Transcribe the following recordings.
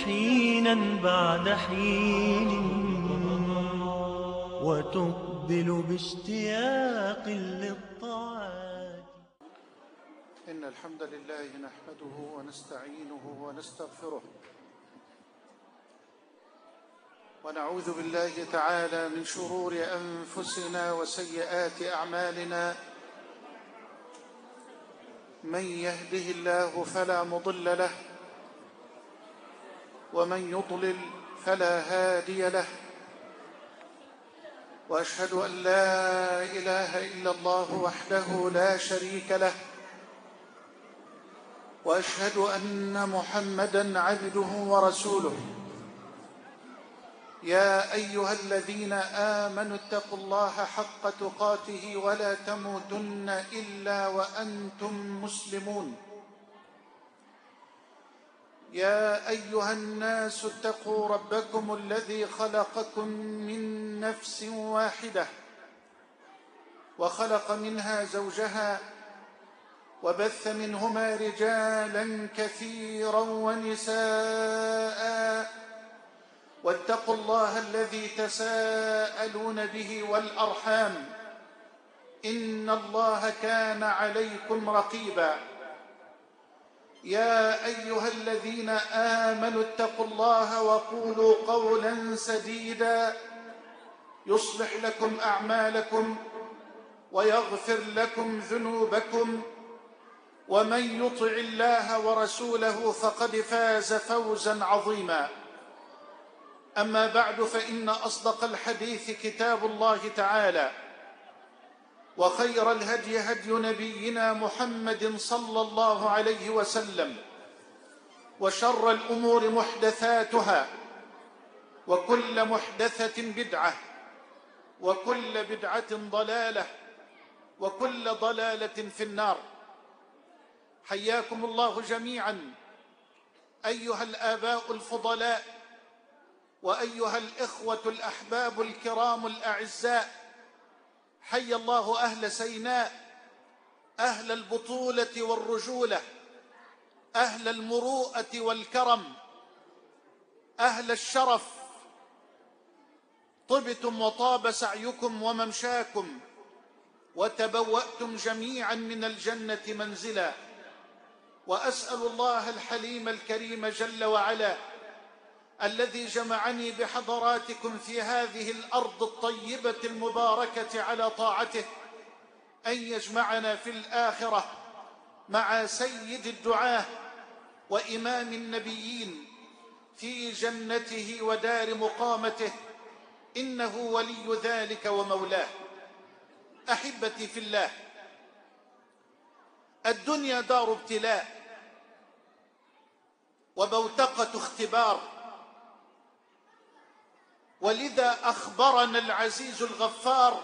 حينا بعد حين وتقبل باشتياق للطاعات. إن الحمد لله نحمده ونستعينه ونستغفره ونعوذ بالله تعالى من شرور أنفسنا وسيئات أعمالنا. من يهده الله فلا مضل له ومن يضلل فلا هادي له، وأشهد أن لا إله إلا الله وحده لا شريك له، وأشهد أن محمدًا عبده ورسوله. يا أيها الذين آمنوا اتقوا الله حق تقاته ولا تموتن إلا وأنتم مسلمون. يا أيها الناس اتقوا ربكم الذي خلقكم من نفس واحدة وخلق منها زوجها وبث منهما رجالا كثيرا ونساء، واتقوا الله الذي تساءلون به والأرحام إن الله كان عليكم رقيبا. يا أيها الذين آمنوا اتقوا الله وقولوا قولا سديدا يصلح لكم أعمالكم ويغفر لكم ذنوبكم، ومن يطع الله ورسوله فقد فاز فوزا عظيما. أما بعد، فإن أصدق الحديث كتاب الله تعالى، وخير الهدي هدي نبينا محمد صلى الله عليه وسلم، وشر الأمور محدثاتها، وكل محدثة بدعة، وكل بدعة ضلالة، وكل ضلالة في النار. حياكم الله جميعا أيها الآباء الفضلاء، وأيها الإخوة الأحباب الكرام الأعزاء. حي الله أهل سيناء، أهل البطولة والرجولة، أهل المروءة والكرم، أهل الشرف. طبتم وطاب سعيكم وممشاكم، وتبوأتم جميعا من الجنة منزلا. وأسأل الله الحليم الكريم جل وعلا الذي جمعني بحضراتكم في هذه الأرض الطيبة المباركة على طاعته أن يجمعنا في الآخرة مع سيد الدعاة وإمام النبيين في جنته ودار مقامته، إنه ولي ذلك ومولاه. أحبتي في الله، الدنيا دار ابتلاء وبوتقة اختبار، ولذا أخبرنا العزيز الغفار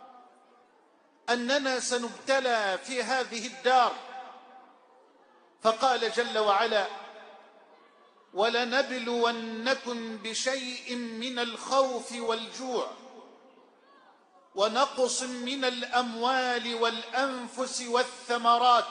أننا سنبتلى في هذه الدار، فقال جل وعلا: ولنبلونكم بشيء من الخوف والجوع ونقص من الأموال والأنفس والثمرات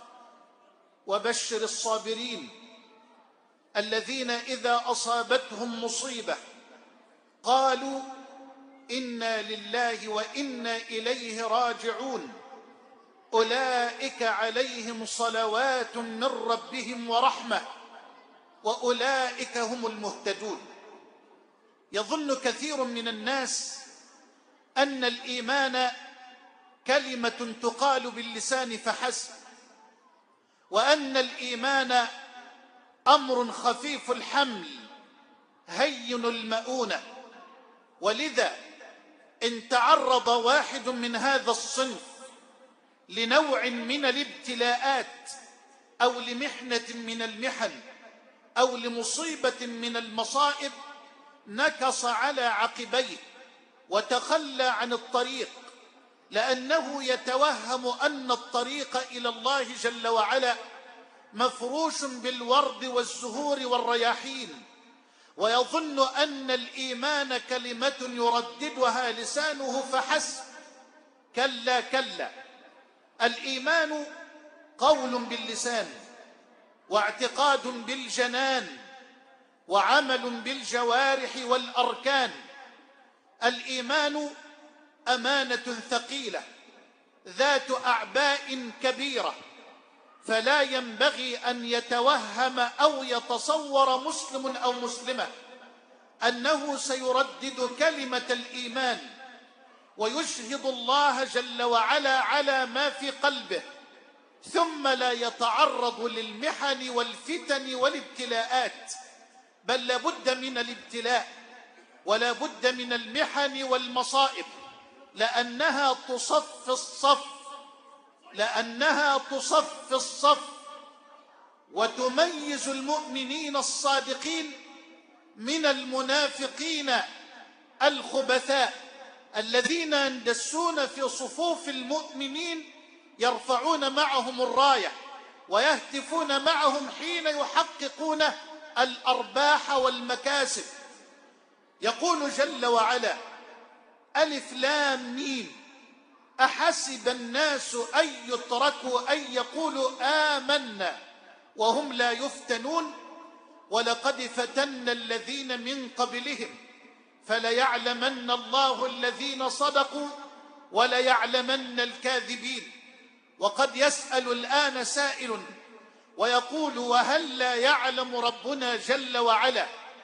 وبشر الصابرين الذين إذا أصابتهم مصيبة قالوا إنا لله وإنا إليه راجعون أولئك عليهم صلوات من ربهم ورحمة وأولئك هم المهتدون. يظن كثير من الناس أن الإيمان كلمة تقال باللسان فحسب، وأن الإيمان أمر خفيف الحمل هين المؤونة. ولذا إن تعرض واحد من هذا الصنف لنوع من الابتلاءات أو لمحنة من المحن أو لمصيبة من المصائب، نكص على عقبيه وتخلى عن الطريق، لأنه يتوهم أن الطريق إلى الله جل وعلا مفروش بالورد والزهور والرياحين، ويظن أن الإيمان كلمة يرددها لسانه فحسب. كلا كلا، الإيمان قول باللسان واعتقاد بالجنان وعمل بالجوارح والأركان. الإيمان أمانة ثقيلة ذات أعباء كبيرة، فلا ينبغي أن يتوهم أو يتصور مسلم أو مسلمة أنه سيردد كلمة الإيمان ويشهد الله جل وعلا على ما في قلبه ثم لا يتعرض للمحن والفتن والابتلاءات، بل لابد من الابتلاء ولا بد من المحن والمصائب، لأنها تصفي الصف وتميز المؤمنين الصادقين من المنافقين الخبثاء الذين يندسون في صفوف المؤمنين يرفعون معهم الراية ويهتفون معهم حين يحققون الأرباح والمكاسب. يقول جل وعلا: ألف لام ميم أحسب الناس أن يتركوا أن يقولوا آمنا وهم لا يفتنون ولقد فتنا الذين من قبلهم فليعلمن الله الذين صدقوا وليعلمن الكاذبين. وقد يسأل الآن سائل ويقول: وهل لا يعلم ربنا جل وعلا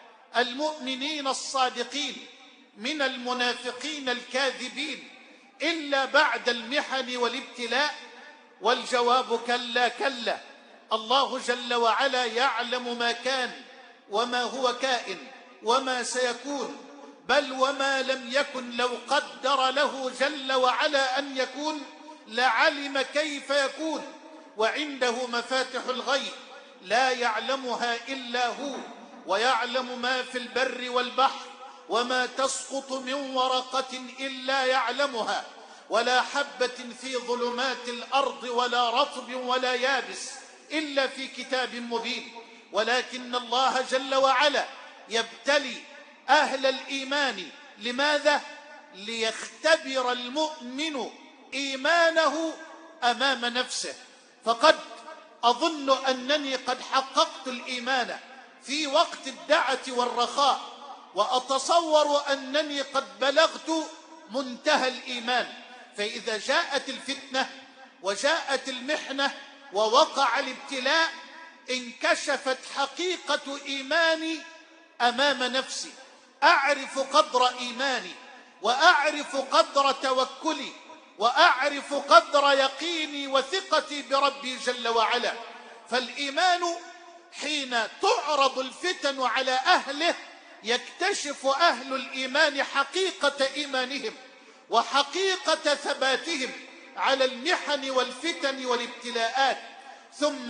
المؤمنين الصادقين من المنافقين الكاذبين إلا بعد المحن والابتلاء؟ والجواب: كلا كلا، الله جل وعلا يعلم ما كان وما هو كائن وما سيكون، بل وما لم يكن لو قدر له جل وعلا أن يكون لعلم كيف يكون. وعنده مفاتح الغيب لا يعلمها إلا هو، ويعلم ما في البر والبحر، وما تسقط من ورقة إلا يعلمها، ولا حبة في ظلمات الأرض ولا رطب ولا يابس إلا في كتاب مبين. ولكن الله جل وعلا يبتلي أهل الإيمان. لماذا؟ ليختبر المؤمن إيمانه أمام نفسه. فقد أظن أنني قد حققت الإيمان في وقت الدعة والرخاء، وأتصور أنني قد بلغت منتهى الإيمان. فإذا جاءت الفتنة وجاءت المحنة ووقع الابتلاء انكشفت حقيقة إيماني أمام نفسي، أعرف قدر إيماني وأعرف قدر توكلي وأعرف قدر يقيني وثقتي بربي جل وعلا. فالإيمان حين تعرض الفتن على أهله يكتشف أهل الإيمان حقيقة إيمانهم وحقيقة ثباتهم على المحن والفتن والابتلاءات، ثم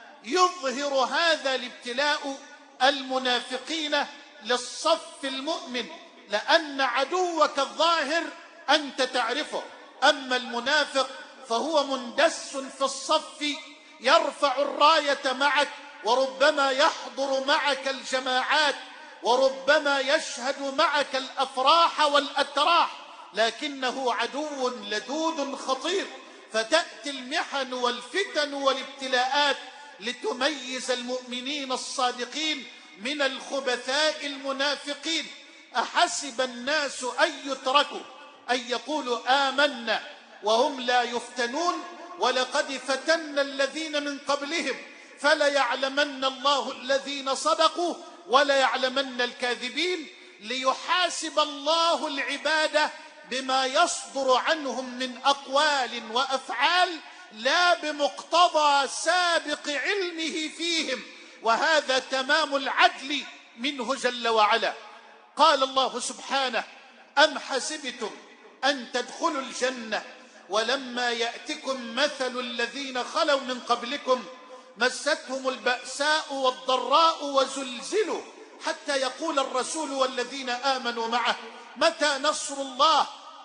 يظهر هذا الابتلاء المنافقين للصف المؤمن، لأن عدوك الظاهر أنت تعرفه، أما المنافق فهو مندس في الصف يرفع الراية معك، وربما يحضر معك الجماعات، وربما يشهد معك الأفراح والأتراح، لكنه عدو لدود خطير. فتأتي المحن والفتن والابتلاءات لتميز المؤمنين الصادقين من الخبثاء المنافقين. أحسب الناس أن يتركوا أن يقولوا آمنا وهم لا يفتنون ولقد فتنا الذين من قبلهم فليعلمن الله الذين صدقوا وليعلمن الكاذبين، ليحاسب الله العباد بما يصدر عنهم من أقوال وأفعال لا بمقتضى سابق علمه فيهم، وهذا تمام العدل منه جل وعلا. قال الله سبحانه: أم حسبتم أن تدخلوا الجنة ولما يأتكم مثل الذين خلوا من قبلكم مستهم البأساء والضراء وزلزلوا حتى يقول الرسول والذين آمنوا معه متى نصر الله،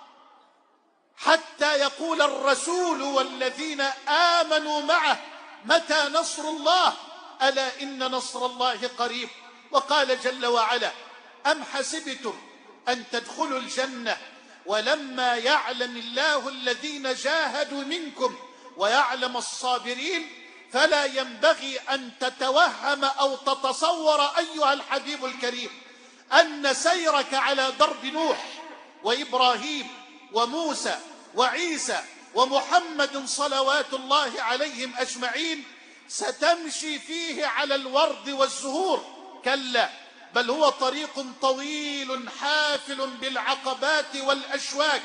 حتى يقول الرسول والذين آمنوا معه متى نصر الله، ألا إن نصر الله قريب. وقال جل وعلا: أم حسبتم أن تدخلوا الجنة ولما يعلم الله الذين جاهدوا منكم ويعلم الصابرين، فلا ينبغي أن تتوهم أو تتصور أيها الحبيب الكريم أن سيرك على درب نوح وإبراهيم وموسى وعيسى ومحمد صلوات الله عليهم أجمعين ستمشي فيه على الورد والزهور، كلا، بل هو طريق طويل حافل بالعقبات والأشواك،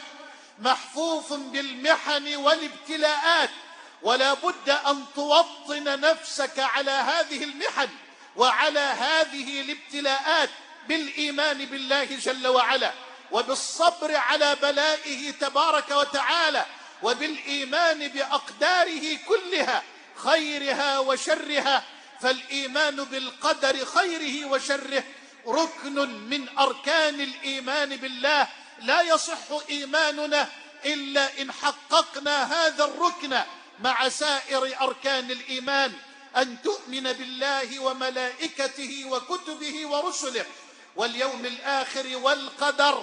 محفوف بالمحن والابتلاءات، ولا بد أن توطن نفسك على هذه المحن وعلى هذه الابتلاءات بالإيمان بالله جل وعلا، وبالصبر على بلائه تبارك وتعالى، وبالإيمان بأقداره كلها خيرها وشرها. فالإيمان بالقدر خيره وشره ركن من أركان الإيمان بالله، لا يصح إيماننا إلا إن حققنا هذا الركن مع سائر أركان الإيمان، أن تؤمن بالله وملائكته وكتبه ورسله واليوم الآخر والقدر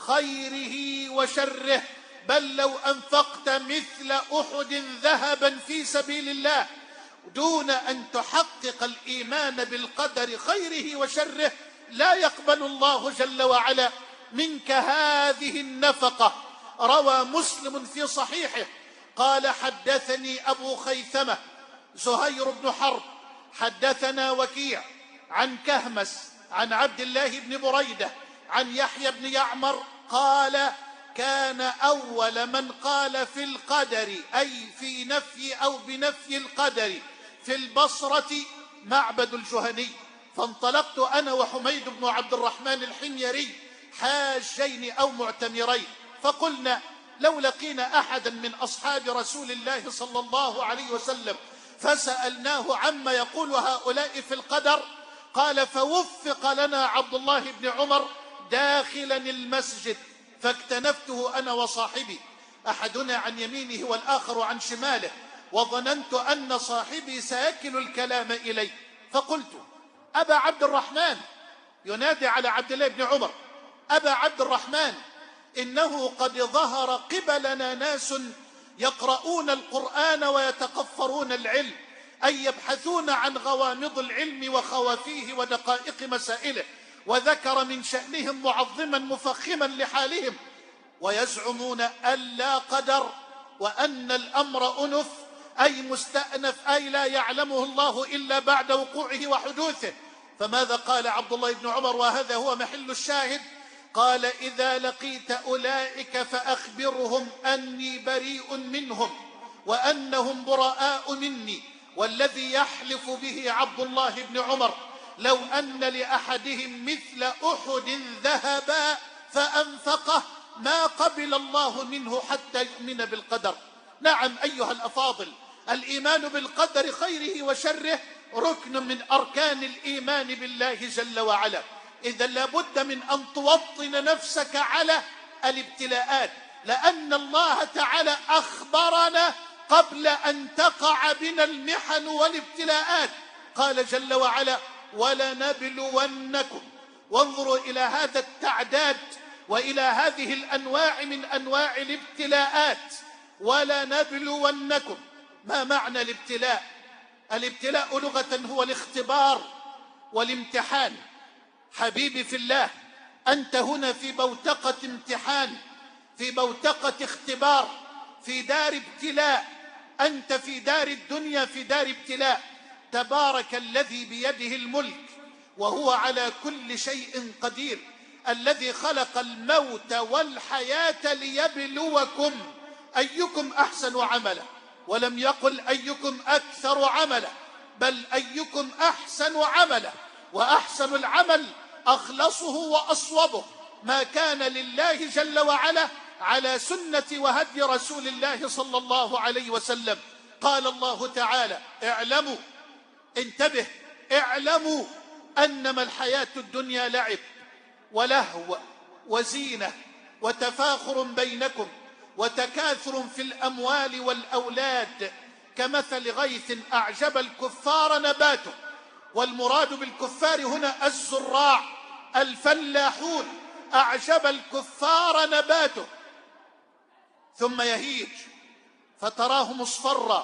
خيره وشره. بل لو أنفقت مثل أحد ذهبا في سبيل الله دون أن تحقق الإيمان بالقدر خيره وشره لا يقبل الله جل وعلا منك هذه النفقة. روى مسلم في صحيحه قال: حدثني أبو خيثمة زهير بن حرب حدثنا وكيع عن كهمس عن عبد الله بن بريدة عن يحيى بن يعمر قال: كان أول من قال في القدر، أي في نفي أو بنفي القدر، في البصرة معبد الجهني، فانطلقت أنا وحميد بن عبد الرحمن الحميري حاجين أو معتمرين، فقلنا: لو لقينا أحدا من أصحاب رسول الله صلى الله عليه وسلم فسألناه عما يقول هؤلاء في القدر، قال: فوفق لنا عبد الله بن عمر داخلا المسجد، فاكتنفته أنا وصاحبي، أحدنا عن يمينه والآخر عن شماله، وظننت أن صاحبي سيكل الكلام إلي، فقلت: أبا عبد الرحمن، ينادي على عبد الله بن عمر: أبا عبد الرحمن، إنه قد ظهر قبلنا ناس يقرؤون القرآن ويتقفرون العلم، أي يبحثون عن غوامض العلم وخوافيه ودقائق مسائله، وذكر من شأنهم معظما مفخما لحالهم، ويزعمون أن لا قدر وأن الأمر أنف، أي مستأنف، أي لا يعلمه الله إلا بعد وقوعه وحدوثه. فماذا قال عبد الله بن عمر، وهذا هو محل الشاهد؟ قال: إذا لقيت أولئك فأخبرهم أني بريء منهم وأنهم براء مني، والذي يحلف به عبد الله بن عمر لو أن لأحدهم مثل أحد ذهبا فأنفقه ما قبل الله منه حتى يؤمن بالقدر. نعم أيها الأفاضل، الإيمان بالقدر خيره وشره ركن من أركان الإيمان بالله جل وعلا. إذا لابد من أن توطن نفسك على الابتلاءات، لأن الله تعالى أخبرنا قبل أن تقع بنا المحن والابتلاءات، قال جل وعلا: ولنبلونكم. وانظروا إلى هذا التعداد وإلى هذه الأنواع من أنواع الابتلاءات. ولنبلونكم، ما معنى الابتلاء؟ الابتلاء لغة هو الاختبار والامتحان. حبيبي في الله، أنت هنا في بوتقة امتحان، في بوتقة اختبار، في دار ابتلاء، أنت في دار الدنيا في دار ابتلاء. تبارك الذي بيده الملك وهو على كل شيء قدير، الذي خلق الموت والحياة ليبلوكم أيكم أحسن عملا، ولم يقل أيكم أكثر عملا، بل أيكم أحسن عملا، وأحسن العمل أخلصه وأصوبه ما كان لله جل وعلا على سنة وهدي رسول الله صلى الله عليه وسلم. قال الله تعالى: اعلموا، انتبه، اعلموا أنما الحياة الدنيا لعب ولهو وزينة وتفاخر بينكم وتكاثر في الأموال والأولاد كمثل غيث أعجب الكفار نباته. والمراد بالكفار هنا الزراع الفلاحون، أعجب الكفار نباته ثم يهيج فتراه مصفرا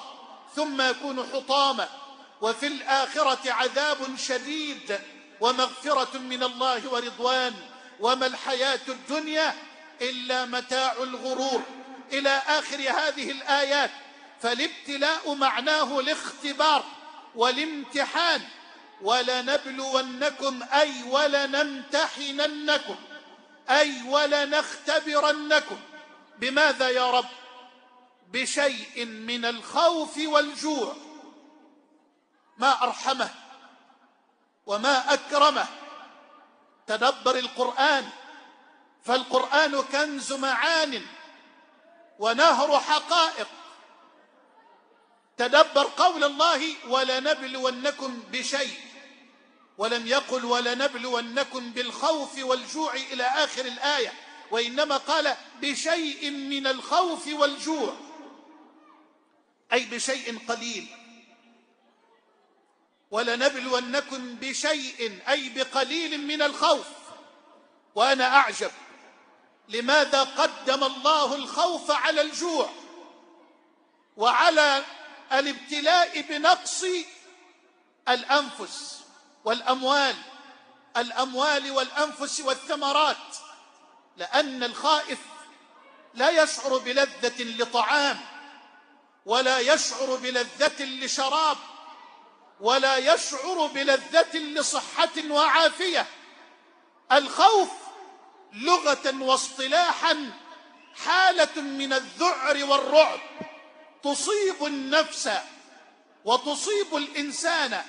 ثم يكون حطاما، وفي الآخرة عذاب شديد ومغفرة من الله ورضوان، وما الحياة الدنيا إلا متاع الغرور، إلى آخر هذه الآيات. فالابتلاء معناه الاختبار والامتحان، ولنبلونكم أي ولنمتحننكم أي ولنختبرنكم. بماذا يا رب؟ بشيء من الخوف والجوع. ما أرحمه وما أكرمه. تدبر القرآن، فالقرآن كنز معان ونهر حقائق. تدبر قول الله ولنبلونكم بشيء، ولم يقل ولنبلونكم بالخوف والجوع إلى آخر الآية، وإنما قال بشيء من الخوف والجوع، أي بشيء قليل. ولنبلونكم بشيء أي بقليل من الخوف. وأنا أعجب لماذا قدم الله الخوف على الجوع وعلى الابتلاء بنقص الأنفس والأموال والأنفس والثمرات. لأن الخائف لا يشعر بلذة لطعام، ولا يشعر بلذة لشراب، ولا يشعر بلذة لصحة وعافية. الخوف لغة واصطلاحا حالة من الذعر والرعب تصيب النفس وتصيب الإنسان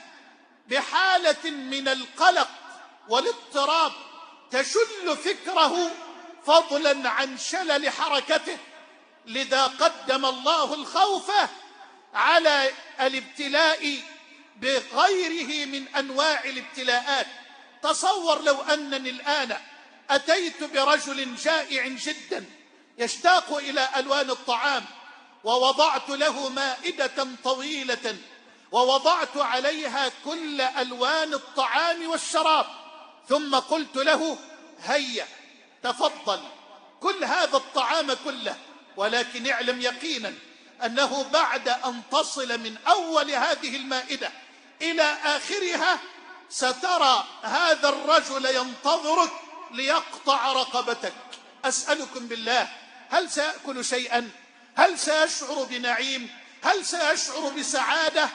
بحالة من القلق والاضطراب تشل فكره فضلا عن شلل حركته. لذا قدم الله الخوف على الابتلاء بغيره من أنواع الابتلاءات. تصور لو أنني الآن أتيت برجل جائع جدا يشتاق إلى ألوان الطعام، ووضعت له مائدة طويلة ووضعت عليها كل ألوان الطعام والشراب، ثم قلت له هيا تفضل كل هذا الطعام كله، ولكن اعلم يقينا أنه بعد أن تصل من أول هذه المائدة إلى آخرها سترى هذا الرجل ينتظرك ليقطع رقبتك. أسألكم بالله، هل سيأكل شيئا؟ هل سيشعر بنعيم؟ هل سيشعر بسعادة؟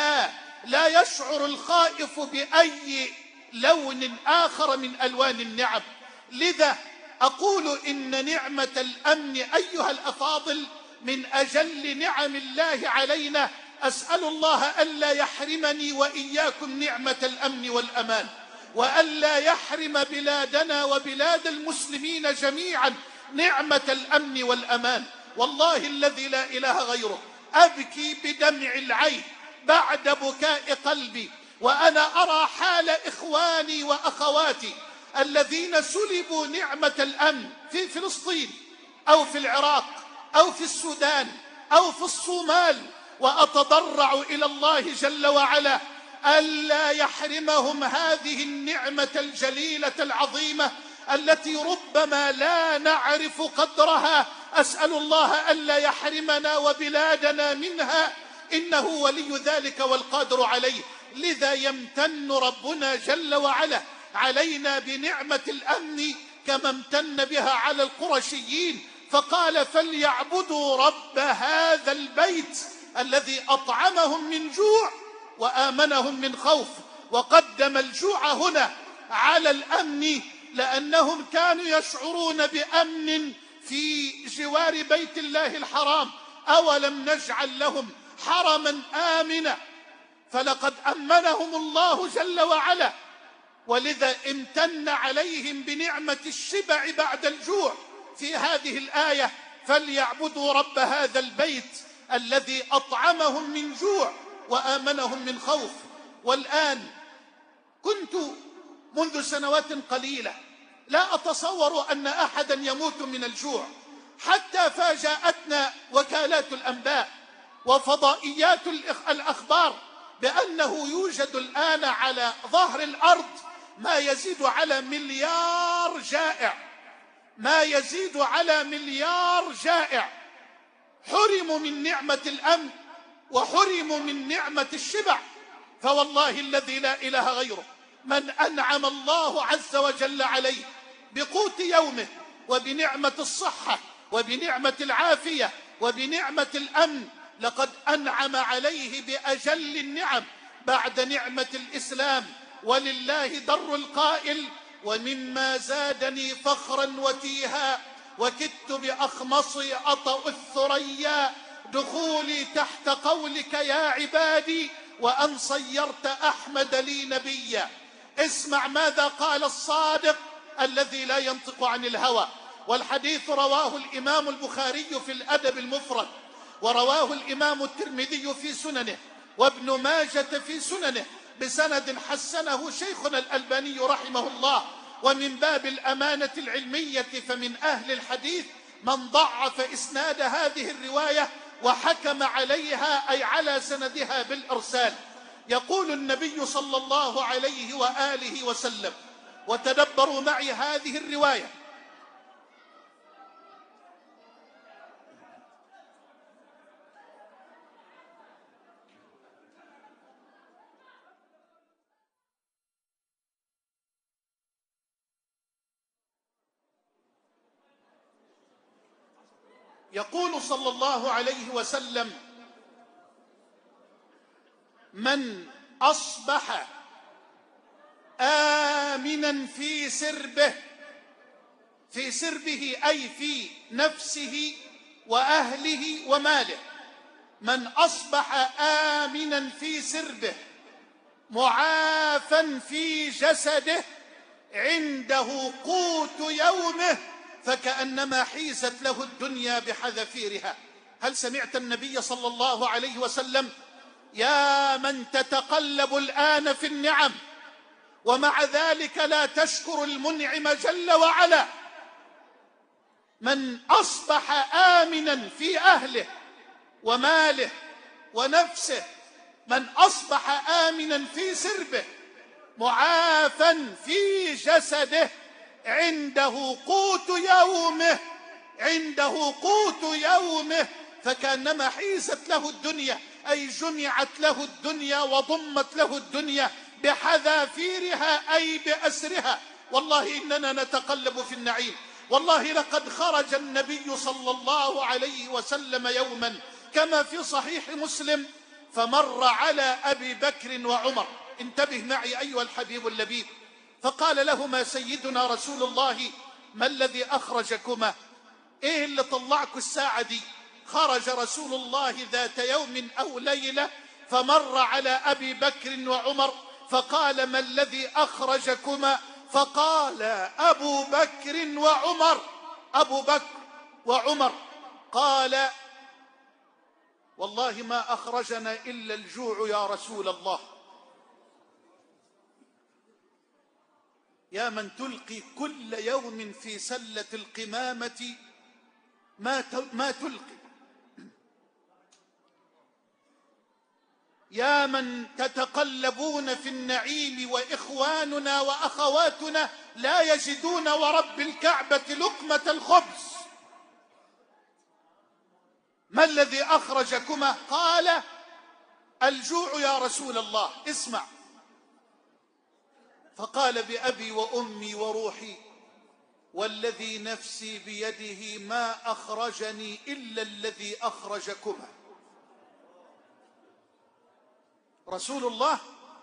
لا يشعر الخائف بأي لون آخر من ألوان النعم. لذا أقول إن نعمة الأمن أيها الأفاضل من أجل نعم الله علينا. أسأل الله ألا يحرمني وإياكم نعمة الأمن والأمان، وألا يحرم بلادنا وبلاد المسلمين جميعا نعمة الأمن والأمان. والله الذي لا إله غيره أبكي بدمع العين بعد بكاء قلبي وأنا أرى حال إخواني وأخواتي الذين سلبوا نعمة الأمن في فلسطين أو في العراق أو في السودان أو في الصومال، وأتضرع إلى الله جل وعلا ألا يحرمهم هذه النعمة الجليلة العظيمة التي ربما لا نعرف قدرها. أسأل الله ألا يحرمنا وبلادنا منها، إنه ولي ذلك والقادر عليه. لذا يمتن ربنا جل وعلا علينا بنعمة الأمن كما امتن بها على القرشيين، فقال فليعبدوا رب هذا البيت الذي أطعمهم من جوع وآمنهم من خوف. وقدم الجوع هنا على الأمن لأنهم كانوا يشعرون بأمن في جوار بيت الله الحرام. أولم نجعل لهم حرما آمنا؟ فلقد أمنهم الله جل وعلا، ولذا امتن عليهم بنعمة الشبع بعد الجوع في هذه الآية فليعبدوا رب هذا البيت الذي أطعمهم من جوع وآمنهم من خوف. والآن كنت منذ سنوات قليلة لا أتصور أن أحدا يموت من الجوع، حتى فاجأتنا وكالات الأنباء وفضائيات الأخبار بأنه يوجد الآن على ظهر الأرض ما يزيد على مليار جائع، ما يزيد على مليار جائع حرموا من نعمة الأمن وحرموا من نعمة الشبع. فوالله الذي لا إله غيره من أنعم الله عز وجل عليه بقوت يومه وبنعمة الصحة وبنعمة العافية وبنعمة الأمن لقد أنعم عليه بأجل النعم بعد نعمة الإسلام. ولله در القائل: ومما زادني فخرا وتيها وكدت بأخمصي أطأ الثريا دخولي تحت قولك يا عبادي وأن صيرت أحمد لي نبيا. اسمع ماذا قال الصادق الذي لا ينطق عن الهوى، والحديث رواه الإمام البخاري في الأدب المفرد، ورواه الإمام الترمذي في سننه، وابن ماجة في سننه بسند حسنه شيخنا الألباني رحمه الله. ومن باب الأمانة العلمية فمن أهل الحديث من ضعف إسناد هذه الرواية وحكم عليها أي على سندها بالإرسال. يقول النبي صلى الله عليه وآله وسلم، وتدبروا معي هذه الرواية: يقول صلى الله عليه وسلم: من أصبح آمنا في سربه أي في نفسه وأهله وماله، من أصبح آمنا في سربه معافا في جسده عنده قوت يومه فكأنما حيزت له الدنيا بحذافيرها. هل سمعت النبي صلى الله عليه وسلم: يا من تتقلب الآن في النعم ومع ذلك لا تشكر المنعم جل وعلا، من أصبح آمنا في أهله وماله ونفسه، من أصبح آمنا في سربه معافا في جسده عنده قوت يومه فكأنما حيزت له الدنيا، أي جمعت له الدنيا وضمت له الدنيا بحذافيرها أي بأسرها. والله إننا نتقلب في النعيم. والله لقد خرج النبي صلى الله عليه وسلم يوما كما في صحيح مسلم فمر على أبي بكر وعمر. انتبه معي أيها الحبيب اللبيب. فقال لهما سيدنا رسول الله: ما الذي أخرجكما؟ إيه اللي طلعكوا الساعة دي؟ خرج رسول الله ذات يوم أو ليلة فمر على أبي بكر وعمر فقال: ما الذي أخرجكما؟ فقال أبو بكر وعمر قال: والله ما أخرجنا إلا الجوع يا رسول الله. يا من تلقي كل يوم في سلة القمامة ما تلقي، يا من تتقلبون في النعيم وإخواننا وأخواتنا لا يجدون ورب الكعبة لقمة الخبز، ما الذي أخرجكما؟ قال: الجوع يا رسول الله. اسمع، فقال: بأبي وأمي وروحي والذي نفسي بيده ما أخرجني إلا الذي أخرجكما. رسول الله: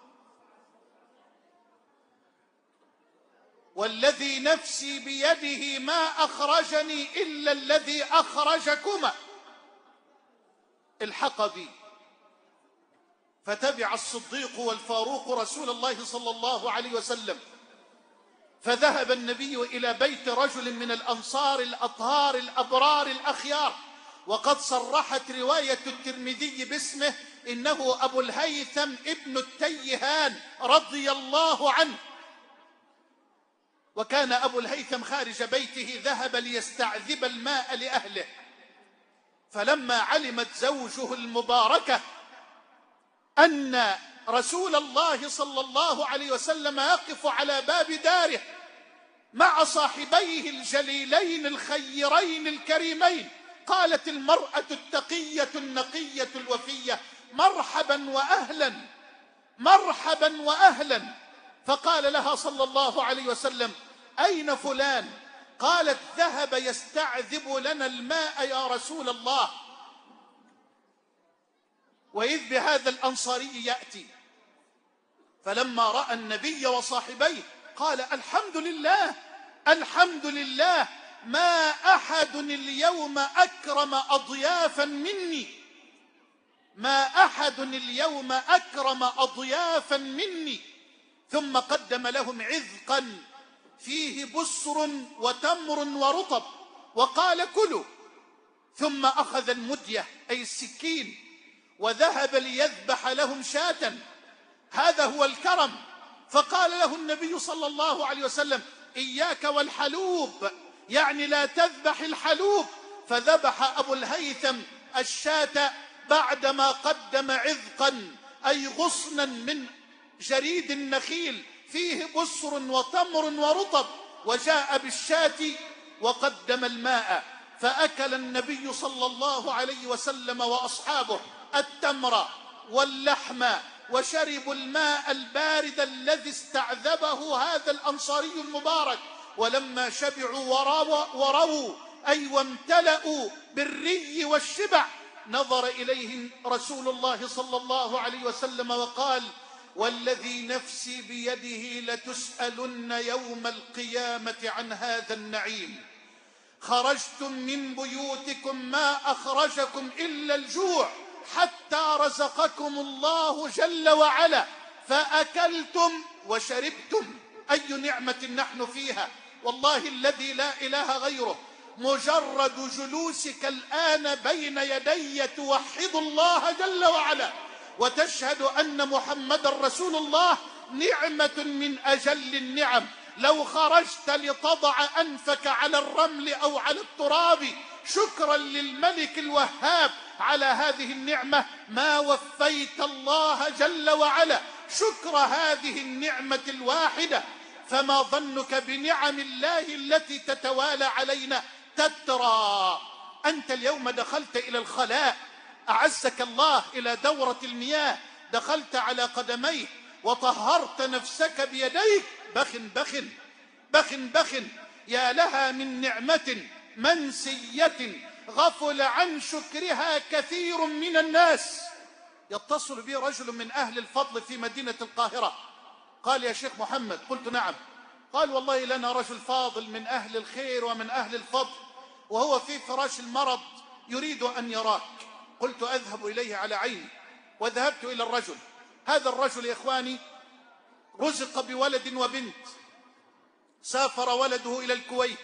والذي نفسي بيده ما أخرجني إلا الذي أخرجكما، الحق بي. فتبع الصديق والفاروق رسول الله صلى الله عليه وسلم، فذهب النبي إلى بيت رجل من الأنصار الأطهار الأبرار الأخيار، وقد صرحت رواية الترمذي باسمه إنه أبو الهيثم ابن التيهان رضي الله عنه. وكان أبو الهيثم خارج بيته ذهب ليستعذب الماء لأهله، فلما علمت زوجه المباركة أن رسول الله صلى الله عليه وسلم يقف على باب داره مع صاحبيه الجليلين الخيرين الكريمين، قالت المرأة التقية النقية الوفية: مرحبا وأهلا مرحبا وأهلا. فقال لها صلى الله عليه وسلم: أين فلان؟ قالت: ذهب يستعذب لنا الماء يا رسول الله. وإذ بهذا الأنصاري يأتي، فلما رأى النبي وصاحبيه قال: الحمد لله الحمد لله، ما أحد اليوم أكرم أضيافا مني، ما أحد اليوم أكرم أضيافا مني. ثم قدم لهم عذقا فيه بسر وتمر ورطب وقال: كلوا. ثم أخذ المدية أي السكين وذهب ليذبح لهم شاة. هذا هو الكرم. فقال له النبي صلى الله عليه وسلم: إياك والحلوب، يعني لا تذبح الحلوب. فذبح أبو الهيثم الشاة بعدما قدم عذقا أي غصنا من جريد النخيل فيه بسر وتمر ورطب، وجاء بالشاة وقدم الماء. فأكل النبي صلى الله عليه وسلم وأصحابه التمر واللحم وشربوا الماء البارد الذي استعذبه هذا الأنصاري المبارك. ولما شبعوا ورووا أي وامتلأوا بالري والشبع، نظر إليهم رسول الله صلى الله عليه وسلم وقال: والذي نفسي بيده لتسألن يوم القيامة عن هذا النعيم. خرجتم من بيوتكم ما أخرجكم إلا الجوع، حتى رزقكم الله جل وعلا، فأكلتم وشربتم. أي نعمة نحن فيها، والله الذي لا إله غيره. مجرد جلوسك الآن بين يدي توحد الله جل وعلا وتشهد أن محمد رسول الله نعمة من أجل النعم. لو خرجت لتضع أنفك على الرمل أو على التراب شكرا للملك الوهاب على هذه النعمة ما وفيت الله جل وعلا شكر هذه النعمة الواحدة. فما ظنك بنعم الله التي تتوالى علينا تترى؟ أنت اليوم دخلت إلى الخلاء، أعزك الله، إلى دورة المياه، دخلت على قدميه وطهرت نفسك بيديك. بخ بخ بخ بخ، يا لها من نعمة منسية غفل عن شكرها كثير من الناس. يتصل بي رجل من أهل الفضل في مدينة القاهرة، قال: يا شيخ محمد. قلت: نعم. قال: والله لنا رجل فاضل من أهل الخير ومن أهل الفضل، وهو في فراش المرض يريد أن يراك. قلت: أذهب إليه على عيني. وذهبت إلى الرجل. هذا الرجل يا إخواني رزق بولد وبنت، سافر ولده إلى الكويت،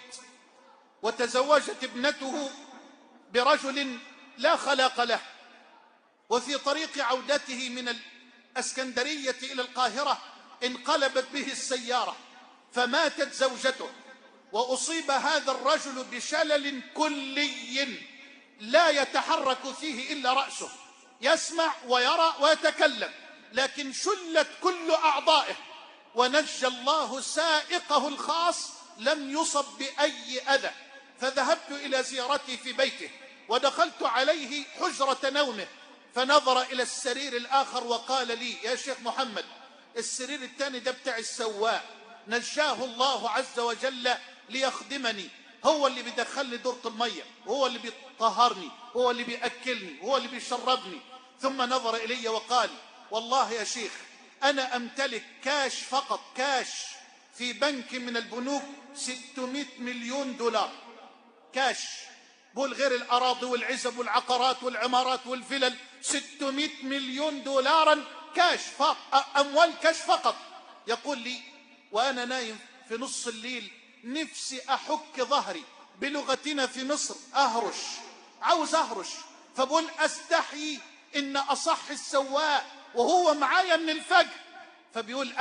وتزوجت ابنته برجل لا خلاق له، وفي طريق عودته من الإسكندرية إلى القاهرة انقلبت به السيارة فماتت زوجته، وأصيب هذا الرجل بشلل كلي لا يتحرك فيه إلا رأسه، يسمع ويرى ويتكلم، لكن شلت كل أعضائه، ونجى الله سائقه الخاص لم يصب بأي أذى. فذهبت إلى زيارتي في بيته ودخلت عليه حجرة نومه، فنظر إلى السرير الآخر وقال لي: يا شيخ محمد، السرير الثاني ده بتاع السواق، نجاه الله عز وجل ليخدمني، هو اللي بيدخلني دورة المية، وهو اللي بيطهرني، وهو اللي بيأكلني، وهو اللي بيشربني. ثم نظر إلي وقال: والله يا شيخ أنا أمتلك كاش، فقط كاش، في بنك من البنوك 600 مليون دولار كاش، بقول غير الأراضي والعزب والعقارات والعمارات والفلل، 600 مليون دولارا كاش، أموال كاش فقط. يقول لي وأنا نايم في نص الليل: نفسي أحك ظهري، بلغتنا في مصر أهرش، عاوز أهرش. فبقول أستحيي إن أصح السواق وهو معايا من الفجر. فبيقول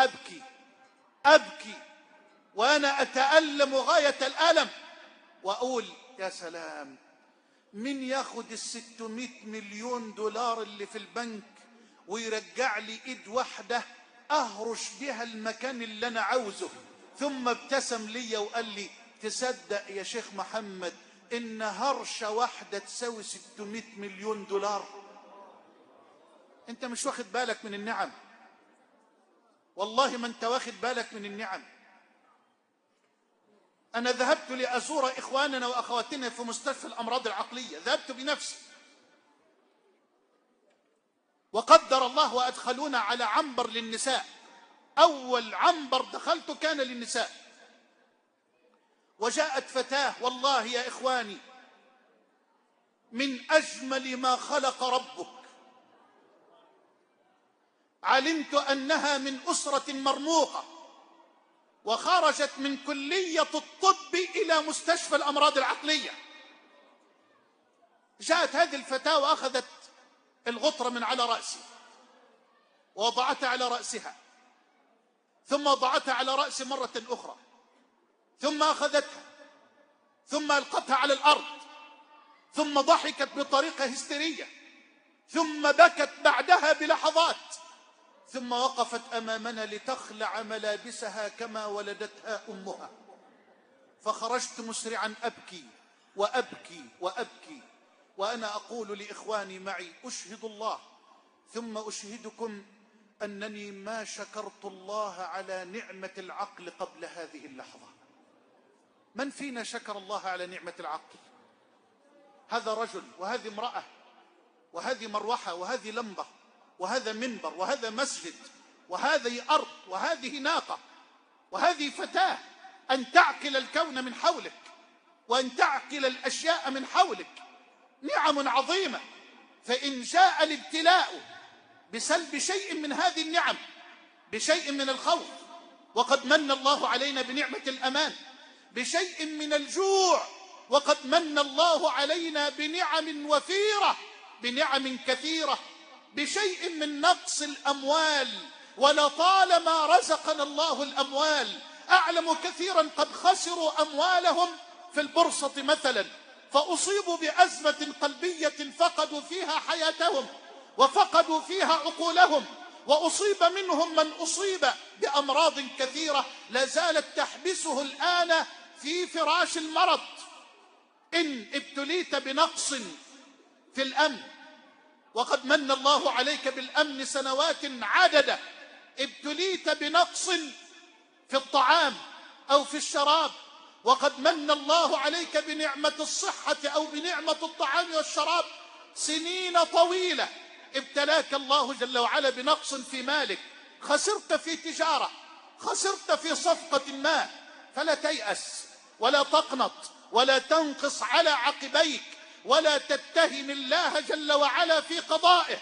أبكي وأنا أتألم غاية الألم، وأقول: يا سلام، من ياخد 600 مليون دولار اللي في البنك ويرجع لي إيد واحدة أهرش بها المكان اللي أنا عاوزه. ثم ابتسم لي وقال لي: تصدق يا شيخ محمد إن هرشة واحدة تساوي 600 مليون دولار؟ أنت مش واخد بالك من النعم، والله ما أنت واخد بالك من النعم. أنا ذهبت لأزور إخواننا وأخواتنا في مستشفى الأمراض العقلية، ذهبت بنفسي، وقدر الله وأدخلونا على عنبر للنساء. أول عنبر دخلته كان للنساء، وجاءت فتاة والله يا إخواني من أجمل ما خلق ربك. علمت أنها من أسرة مرموقة، وخرجت من كلية الطب إلى مستشفى الأمراض العقلية. جاءت هذه الفتاة وأخذت الغطرة من على رأسي ووضعتها على رأسها، ثم وضعتها على رأسي مرة أخرى، ثم أخذتها، ثم ألقتها على الأرض، ثم ضحكت بطريقة هستيرية، ثم بكت بعدها بلحظات، ثم وقفت أمامنا لتخلع ملابسها كما ولدتها أمها. فخرجت مسرعا أبكي وأبكي وأبكي، وأنا أقول لإخواني معي: أشهد الله ثم أشهدكم أنني ما شكرت الله على نعمة العقل قبل هذه اللحظة. من فينا شكر الله على نعمة العقل؟ هذا رجل، وهذه امرأة، وهذه مروحة، وهذه لمبة، وهذا منبر، وهذا مسجد، وهذه أرض، وهذه ناقة، وهذه فتاة. أن تعقل الكون من حولك، وأن تعقل الأشياء من حولك، نعم عظيمة. فإن جاء الابتلاء بسلب شيء من هذه النعم، بشيء من الخوف، وقد من الله علينا بنعمة الأمان، بشيء من الجوع، وقد من الله علينا بنعم وفيرة، بنعم كثيرة، بشيء من نقص الأموال، ولطالما رزقنا الله الأموال. أعلم كثيرا قد خسروا أموالهم في البورصة مثلا، فأصيبوا بأزمة قلبية فقدوا فيها حياتهم وفقدوا فيها عقولهم، وأصيب منهم من أصيب بأمراض كثيرة لا زالت تحبسه الآن في فراش المرض. إن ابتليت بنقص في الأمن، وقد من الله عليك بالأمن سنوات عددة، ابتليت بنقص في الطعام أو في الشراب، وقد من الله عليك بنعمة الصحة أو بنعمة الطعام والشراب سنين طويلة، ابتلاك الله جل وعلا بنقص في مالك، خسرت في تجارة، خسرت في صفقة ما، فلا تيأس ولا تقنط ولا تنقص على عقبيك، ولا تتهم الله جل وعلا في قضائه،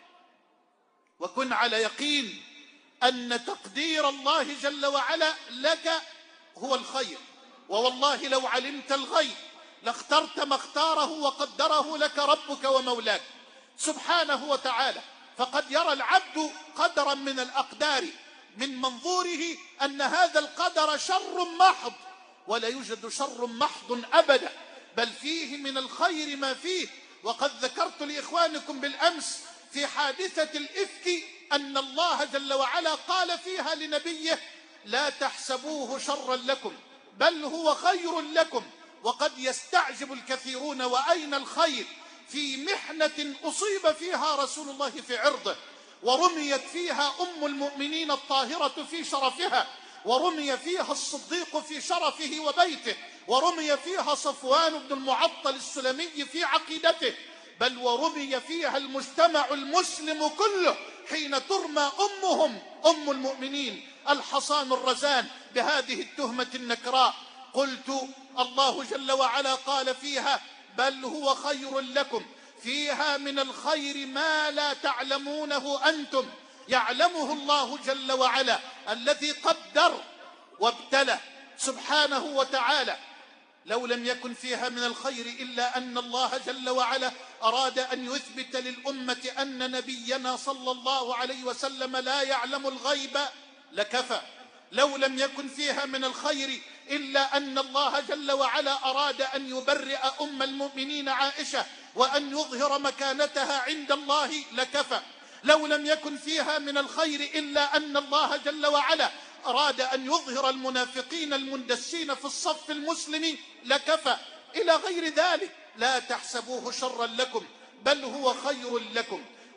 وكن على يقين أن تقدير الله جل وعلا لك هو الخير. ووالله لو علمت الغيب لاخترت ما اختاره وقدره لك ربك ومولاك سبحانه وتعالى. فقد يرى العبد قدرا من الأقدار من منظوره أن هذا القدر شر محض، ولا يوجد شر محض أبدا، بل فيه من الخير ما فيه. وقد ذكرت لإخوانكم بالأمس في حادثة الإفك أن الله جل وعلا قال فيها لنبيه: لا تحسبوه شرا لكم بل هو خير لكم. وقد يستعجب الكثيرون: وأين الخير في محنة أصيب فيها رسول الله في عرضه، ورميت فيها أم المؤمنين الطاهرة في شرفها، ورمي فيها الصديق في شرفه وبيته، ورمي فيها صفوان بن المعطل السلمي في عقيدته، بل ورمي فيها المجتمع المسلم كله حين ترمى أمهم أم المؤمنين الحصان الرزان بهذه التهمة النكراء. قلت: الله جل وعلا قال فيها: بل هو خير لكم، فيها من الخير ما لا تعلمونه أنتم، يعلمه الله جل وعلا الذي قدر وابتلى سبحانه وتعالى. لو لم يكن فيها من الخير إلا أن الله جل وعلا أراد أن يثبت للأمة أن نبينا صلى الله عليه وسلم لا يعلم الغيب لكفى. لو لم يكن فيها من الخير إلا أن الله جل وعلا أراد أن يبرئ أم المؤمنين عائشة وأن يظهر مكانتها عند الله لكفى. لو لم يكن فيها من الخير إلا أن الله جل وعلا أراد أن يظهر المنافقين المندسين في الصف المسلم لكفى، إلى غير ذلك. لا تحسبوه شرا لكم بل هو خير لكم.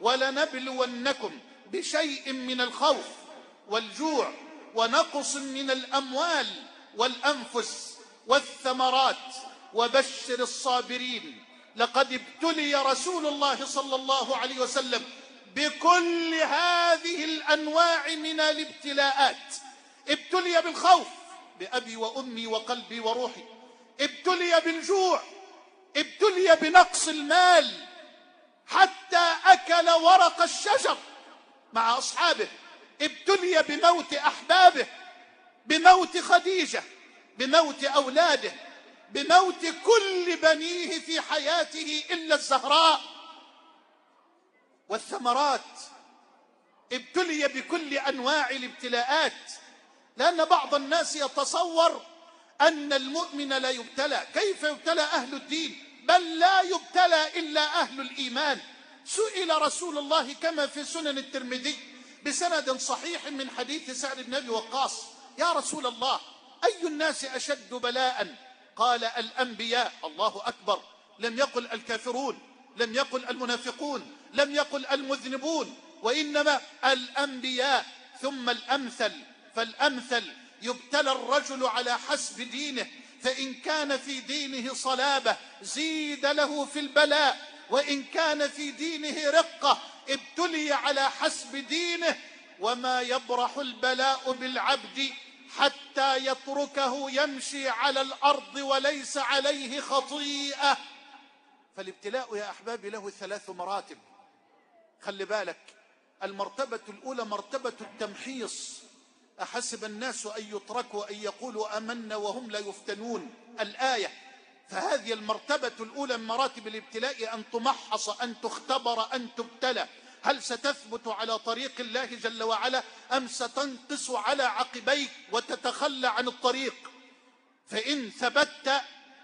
ولنبلونكم بشيء من الخوف والجوع ونقص من الأموال والأنفس والثمرات وبشر الصابرين. لقد ابتلي رسول الله صلى الله عليه وسلم بكل هذه الأنواع من الابتلاءات. ابتلي بالخوف بأبي وأمي وقلبي وروحي، ابتلي بالجوع، ابتلي بنقص المال حتى أكل ورق الشجر مع أصحابه، ابتلي بموت أحبابه، بموت خديجة، بموت أولاده، بموت كل بنيه في حياته إلا الزهراء. والثمرات ابتلي بكل أنواع الابتلاءات، لأن بعض الناس يتصور أن المؤمن لا يبتلى. كيف يبتلى أهل الدين؟ بل لا يبتلى إلا أهل الإيمان. سئل رسول الله كما في سنن الترمذي بسند صحيح من حديث سعد بن أبي وقاص: يا رسول الله، أي الناس أشد بلاء؟ قال: الأنبياء. الله أكبر! لم يقل الكافرون، لم يقل المنافقون، لم يقل المذنبون، وإنما الأنبياء. ثم الأمثل فالأمثل. يبتلى الرجل على حسب دينه، فإن كان في دينه صلابة زيد له في البلاء، وإن كان في دينه رقة ابتلي على حسب دينه. وما يبرح البلاء بالعبد حتى يتركه يمشي على الأرض وليس عليه خطيئة. فالابتلاء يا أحبابي له 3 مراتب. خلي بالك، المرتبة الأولى مرتبة التمحيص. أحسب الناس أن يتركوا أن يقولوا آمنا وهم لا يفتنون، الآية. فهذه المرتبة الأولى من مراتب الابتلاء، أن تمحص، أن تختبر، أن تبتلى. هل ستثبت على طريق الله جل وعلا أم ستنقص على عقبيك وتتخلى عن الطريق؟ فإن ثبت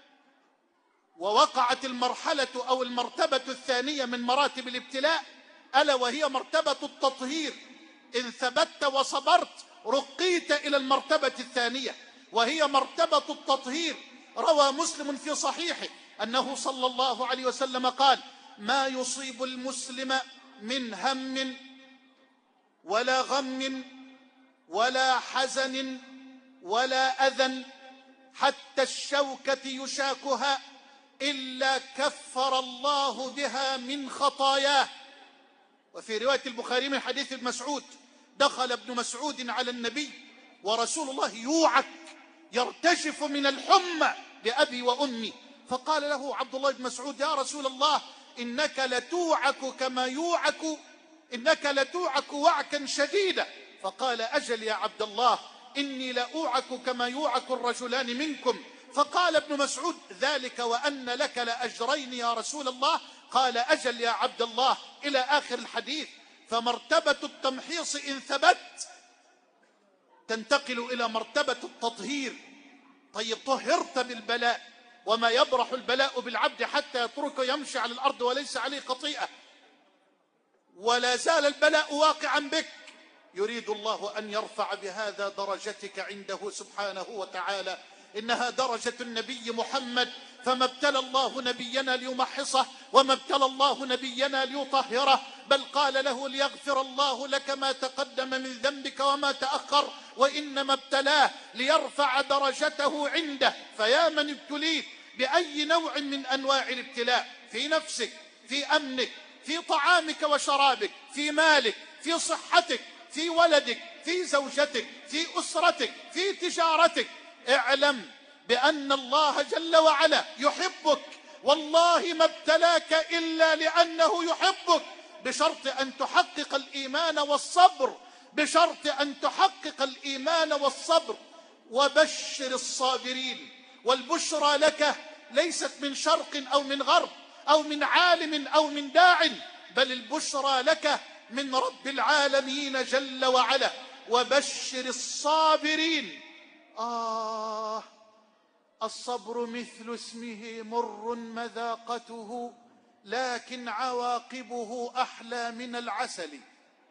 ووقعت المرحلة أو المرتبة الثانية من مراتب الابتلاء، ألا وهي مرتبة التطهير، إن ثبت وصبرت رقيت إلى المرتبة الثانية وهي مرتبة التطهير. روى مسلم في صحيحه أنه صلى الله عليه وسلم قال: ما يصيب المسلم من هم ولا غم ولا حزن ولا أذى حتى الشوكة يشاكها إلا كفر الله بها من خطاياه. وفي رواية البخاري من حديث ابن مسعود: دخل ابن مسعود على النبي ورسول الله يوعك يرتجف من الحمى بأبي وأمي، فقال له عبد الله بن مسعود: يا رسول الله، إنك لتوعك وعكا شديدا. فقال: أجل يا عبد الله، إني لأوعك كما يوعك الرجلان منكم. فقال ابن مسعود: ذلك وأن لك لأجرين يا رسول الله. قال: أجل يا عبد الله، إلى آخر الحديث. فمرتبة التمحيص إن ثبت تنتقل إلى مرتبة التطهير. طيب، طهرت بالبلاء، وما يبرح البلاء بالعبد حتى يتركه يمشي على الأرض وليس عليه خطيئة، ولا زال البلاء واقعا بك. يريد الله أن يرفع بهذا درجتك عنده سبحانه وتعالى. إنها درجة النبي محمد، فما ابتلى الله نبينا ليمحصه، وما ابتلى الله نبينا ليطهره، بل قال له: ليغفر الله لك ما تقدم من ذنبك وما تأخر، وإنما ابتلاه ليرفع درجته عنده. فيا من ابتليت بأي نوع من أنواع الابتلاء، في نفسك، في أمنك، في طعامك وشرابك، في مالك، في صحتك، في ولدك، في زوجتك، في أسرتك، في تجارتك، اعلم بأن الله جل وعلا يحبك. والله ما ابتلاك إلا لأنه يحبك، بشرط أن تحقق الإيمان والصبر، بشرط أن تحقق الإيمان والصبر. وبشر الصابرين. والبشرى لك ليست من شرق أو من غرب أو من عالم أو من داع، بل البشرى لك من رب العالمين جل وعلا. وبشر الصابرين. الصبر مثل اسمه مر مذاقته، لكن عواقبه أحلى من العسل.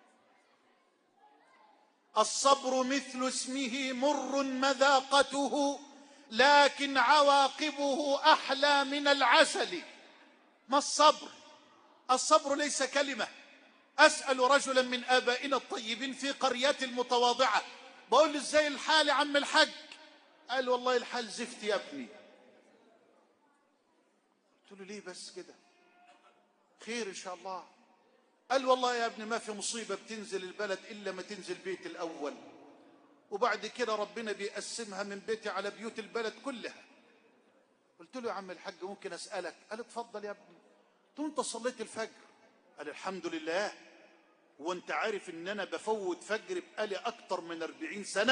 الصبر مثل اسمه مر مذاقته، لكن عواقبه أحلى من العسل. ما الصبر؟ الصبر ليس كلمة، أسأل رجلا من آبائنا الطيبين في قريات المتواضعة، بقول له ازاي الحال يا عم الحج؟ قال والله الحال زفت يا ابني. قلت له ليه بس كده؟ خير ان شاء الله. قال والله يا ابني ما في مصيبة بتنزل البلد إلا ما تنزل بيت الأول، وبعد كده ربنا بيقسمها من بيتي على بيوت البلد كلها. قلت له يا عم الحاج ممكن أسألك؟ قال اتفضل يا ابني. قلت له انت صليت الفجر؟ قال الحمد لله. وانت عارف ان انا بفوت فجر بقالي اكتر من 40 سنة.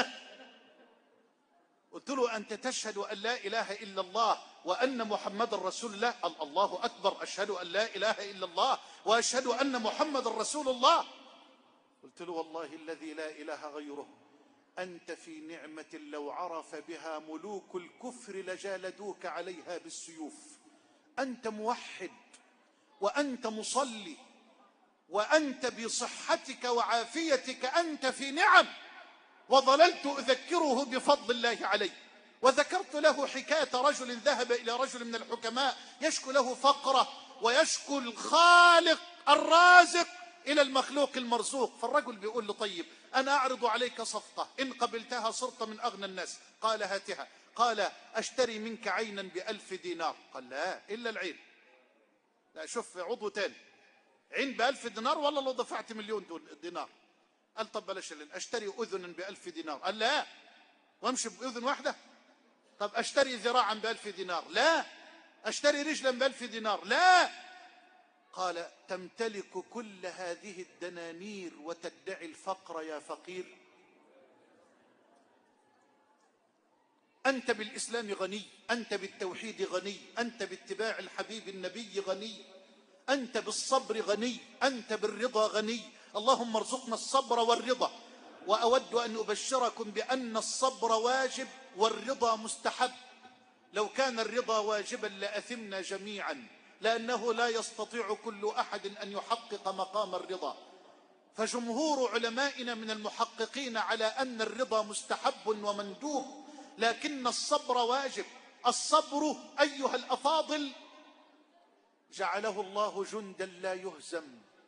قلت له انت تشهد ان لا اله الا الله وان محمد رسول الله؟ قال الله اكبر، اشهد ان لا اله الا الله واشهد ان محمد رسول الله. قلت له والله الذي لا اله غيره انت في نعمة لو عرف بها ملوك الكفر لجالدوك عليها بالسيوف. انت موحد وانت مصلي وأنت بصحتك وعافيتك أنت في نعم. وظللت أذكره بفضل الله علي. وذكرت له حكاية رجل ذهب إلى رجل من الحكماء يشكو له فقره ويشكو الخالق الرازق إلى المخلوق المرزوق. فالرجل بيقول له طيب أنا أعرض عليك صفقة، إن قبلتها صرت من أغنى الناس. قال هاتها. قال أشتري منك عينا ب1000 دينار. قال لا إلا العين. لا شوف عضو تاني، عين ب1000 دينار والله لو دفعت 1,000,000 دينار. قال طب بلاش اشتري اذنا ب1000 دينار. قال لا. وامشي باذن واحده؟ طب اشتري ذراعا ب1000 دينار. لا. اشتري رجلا ب1000 دينار. لا. قال تمتلك كل هذه الدنانير وتدعي الفقر يا فقير؟ انت بالاسلام غني، انت بالتوحيد غني، انت باتباع الحبيب النبي غني، أنت بالصبر غني، أنت بالرضا غني. اللهم ارزقنا الصبر والرضا. وأود أن أبشركم بأن الصبر واجب والرضا مستحب. لو كان الرضا واجبا لأثمنا جميعا، لأنه لا يستطيع كل أحد أن يحقق مقام الرضا. فجمهور علمائنا من المحققين على أن الرضا مستحب ومندوب، لكن الصبر واجب. الصبر أيها الأفاضل جعله الله جندا لا يهزم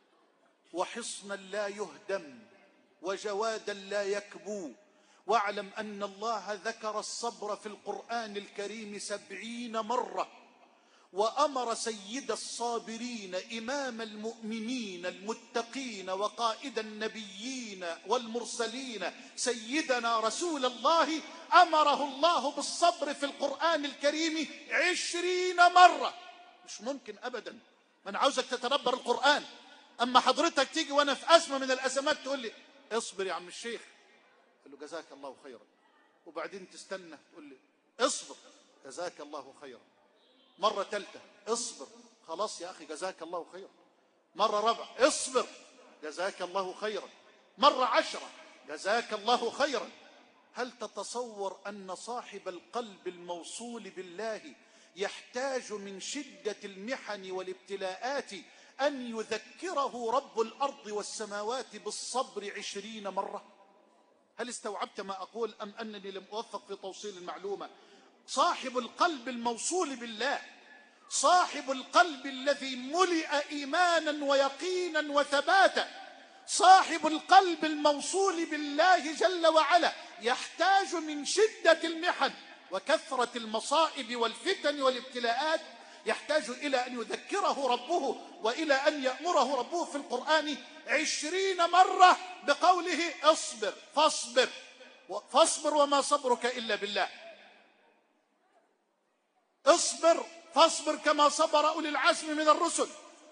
وحصنا لا يهدم وجوادا لا يكبو. واعلم أن الله ذكر الصبر في القرآن الكريم 70 مرة، وأمر سيد الصابرين إمام المؤمنين المتقين وقائد النبيين والمرسلين سيدنا رسول الله، أمره الله بالصبر في القرآن الكريم 20 مرة. مش ممكن أبدا. من عاوزك تتدبر القرآن. أما حضرتك تيجي وأنا في أزمة من الأزمات تقول لي اصبر يا عم الشيخ، أقول له جزاك الله خيرا. وبعدين تستنى تقول لي اصبر جزاك الله خيرا. مرة ثالثة اصبر، خلاص يا أخي جزاك الله خيرا. مرة رابعة اصبر جزاك الله خيرا. مرة 10 جزاك الله خيرا. هل تتصور أن صاحب القلب الموصول بالله يحتاج من شدة المحن والابتلاءات أن يذكره رب الأرض والسماوات بالصبر 20 مرة؟ هل استوعبت ما أقول أم أنني لم أوفق في توصيل المعلومة؟ صاحب القلب الموصول بالله، صاحب القلب الذي ملئ إيمانا ويقينا وثباتا، صاحب القلب الموصول بالله جل وعلا يحتاج من شدة المحن وكثرة المصائب والفتن والابتلاءات، يحتاج إلى أن يذكره ربه وإلى أن يأمره ربه في القرآن 20 مرة بقوله اصبر فاصبر فاصبر وما صبرك إلا بالله. اصبر فاصبر كما صبر أولي العزم من الرسل.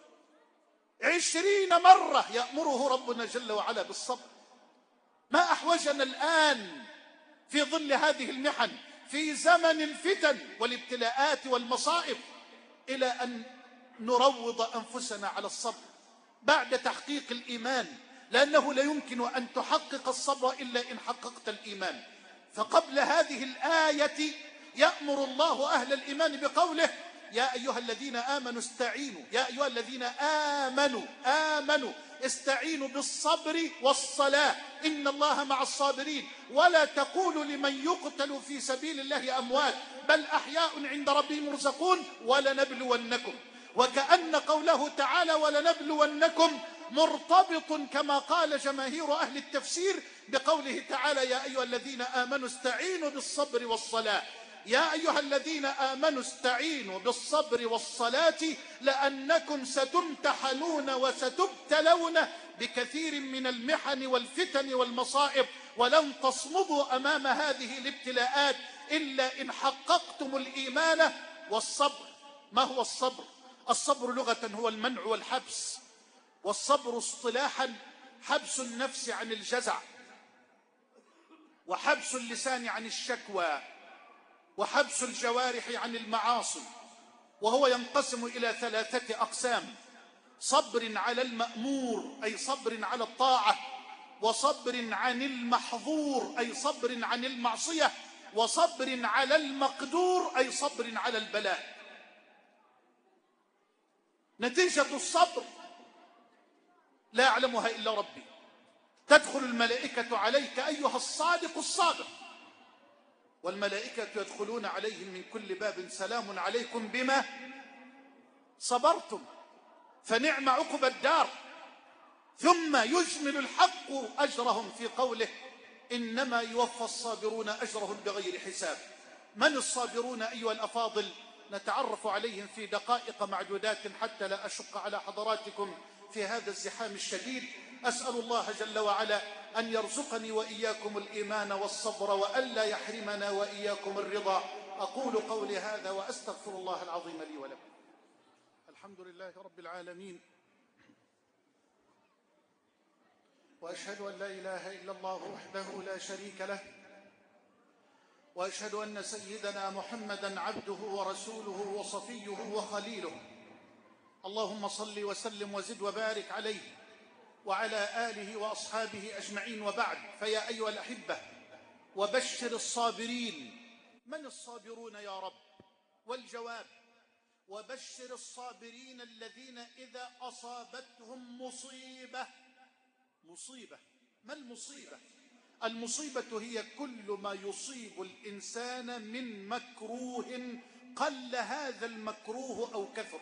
20 مرة يأمره ربنا جل وعلا بالصبر. ما أحوجنا الآن في ظل هذه المحن في زمن الفتن والابتلاءات والمصائب إلى أن نروض أنفسنا على الصبر بعد تحقيق الإيمان، لأنه لا يمكن أن تحقق الصبر إلا إن حققت الإيمان. فقبل هذه الآية يأمر الله أهل الإيمان بقوله يا أيها الذين آمنوا استعينوا، يا أيها الذين آمنوا استعينوا بالصبر والصلاة إن الله مع الصابرين ولا تقولوا لمن يقتل في سبيل الله أموات بل أحياء عند ربهم يرزقون ولنبلونكم. وكأن قوله تعالى ولنبلونكم مرتبط كما قال جماهير أهل التفسير بقوله تعالى: يا أيها الذين آمنوا استعينوا بالصبر والصلاة. يا أيها الذين آمنوا استعينوا بالصبر والصلاة لأنكم ستمتحنون وستبتلون بكثير من المحن والفتن والمصائب، ولن تصمدوا أمام هذه الابتلاءات إلا إن حققتم الإيمان والصبر. ما هو الصبر؟ الصبر لغة هو المنع والحبس، والصبر اصطلاحا حبس النفس عن الجزع، وحبس اللسان عن الشكوى، وحبس الجوارح عن المعاصي. وهو ينقسم إلى 3 أقسام: صبر على المأمور أي صبر على الطاعة، وصبر عن المحظور أي صبر عن المعصية، وصبر على المقدور أي صبر على البلاء. نتيجة الصبر لا يعلمها إلا ربي. تدخل الملائكة عليك أيها الصادق الصابر، والملائكة يدخلون عليهم من كل باب: سلام عليكم بما صبرتم فنعم عقبى الدار. ثم يجمل الحق أجرهم في قوله: إنما يوفى الصابرون أجرهم بغير حساب. من الصابرون أيها الأفاضل؟ نتعرف عليهم في دقائق معدودات حتى لا أشق على حضراتكم في هذا الزحام الشديد. أسأل الله جل وعلا أن يرزقني وإياكم الإيمان والصبر، وألا يحرمنا وإياكم الرضا. أقول قولي هذا وأستغفر الله العظيم لي ولكم. الحمد لله رب العالمين، وأشهد أن لا إله إلا الله وحده لا شريك له، وأشهد أن سيدنا محمدا عبده ورسوله وصفيه وخليله. اللهم صل وسلم وزد وبارك عليه وعلى آله وأصحابه أجمعين، وبعد. فيا أيها الأحبة، وبشر الصابرين. من الصابرون يا رب؟ والجواب: وبشر الصابرين الذين إذا أصابتهم مصيبة. ما المصيبة؟ المصيبة هي كل ما يصيب الإنسان من مكروه، قل هذا المكروه أو كثر.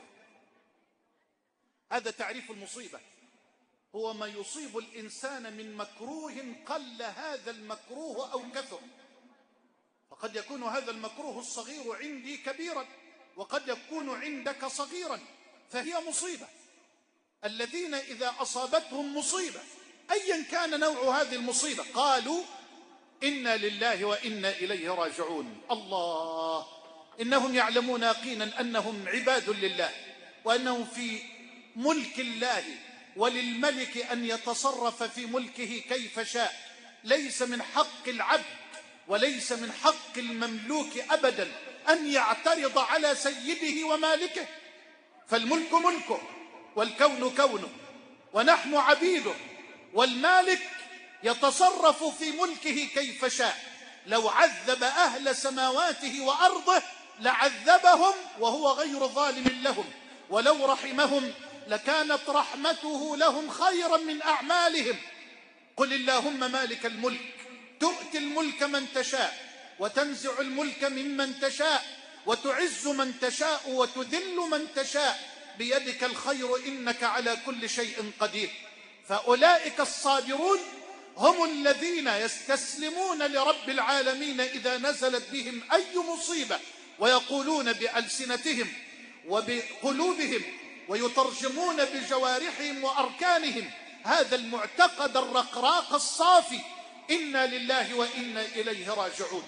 هذا تعريف المصيبة، هو ما يصيب الإنسان من مكروه قل هذا المكروه أو كثر. فقد يكون هذا المكروه الصغير عندي كبيرا، وقد يكون عندك صغيرا، فهي مصيبة. الذين إذا أصابتهم مصيبة أيا كان نوع هذه المصيبة قالوا: إنا لله وإنا إليه راجعون. الله، إنهم يعلمون يقينا أنهم عباد لله، وأنهم في ملك الله، وللملك أن يتصرف في ملكه كيف شاء. ليس من حق العبد وليس من حق المملوك أبدا أن يعترض على سيده ومالكه، فالملك ملكه، والكون كونه، ونحن عبيده، والمالك يتصرف في ملكه كيف شاء. لو عذب أهل سماواته وأرضه لعذبهم وهو غير ظالم لهم، ولو رحمهم لكانت رحمته لهم خيرا من أعمالهم. قل اللهم مالك الملك تؤتي الملك من تشاء، وتنزع الملك ممن تشاء، وتعز من تشاء وتذل من تشاء، بيدك الخير إنك على كل شيء قدير. فأولئك الصابرون هم الذين يستسلمون لرب العالمين إذا نزلت بهم أي مصيبة، ويقولون بألسنتهم وبقلوبهم ويترجمون بجوارحهم وأركانهم هذا المعتقد الرقراق الصافي: إنا لله وإنا إليه راجعون.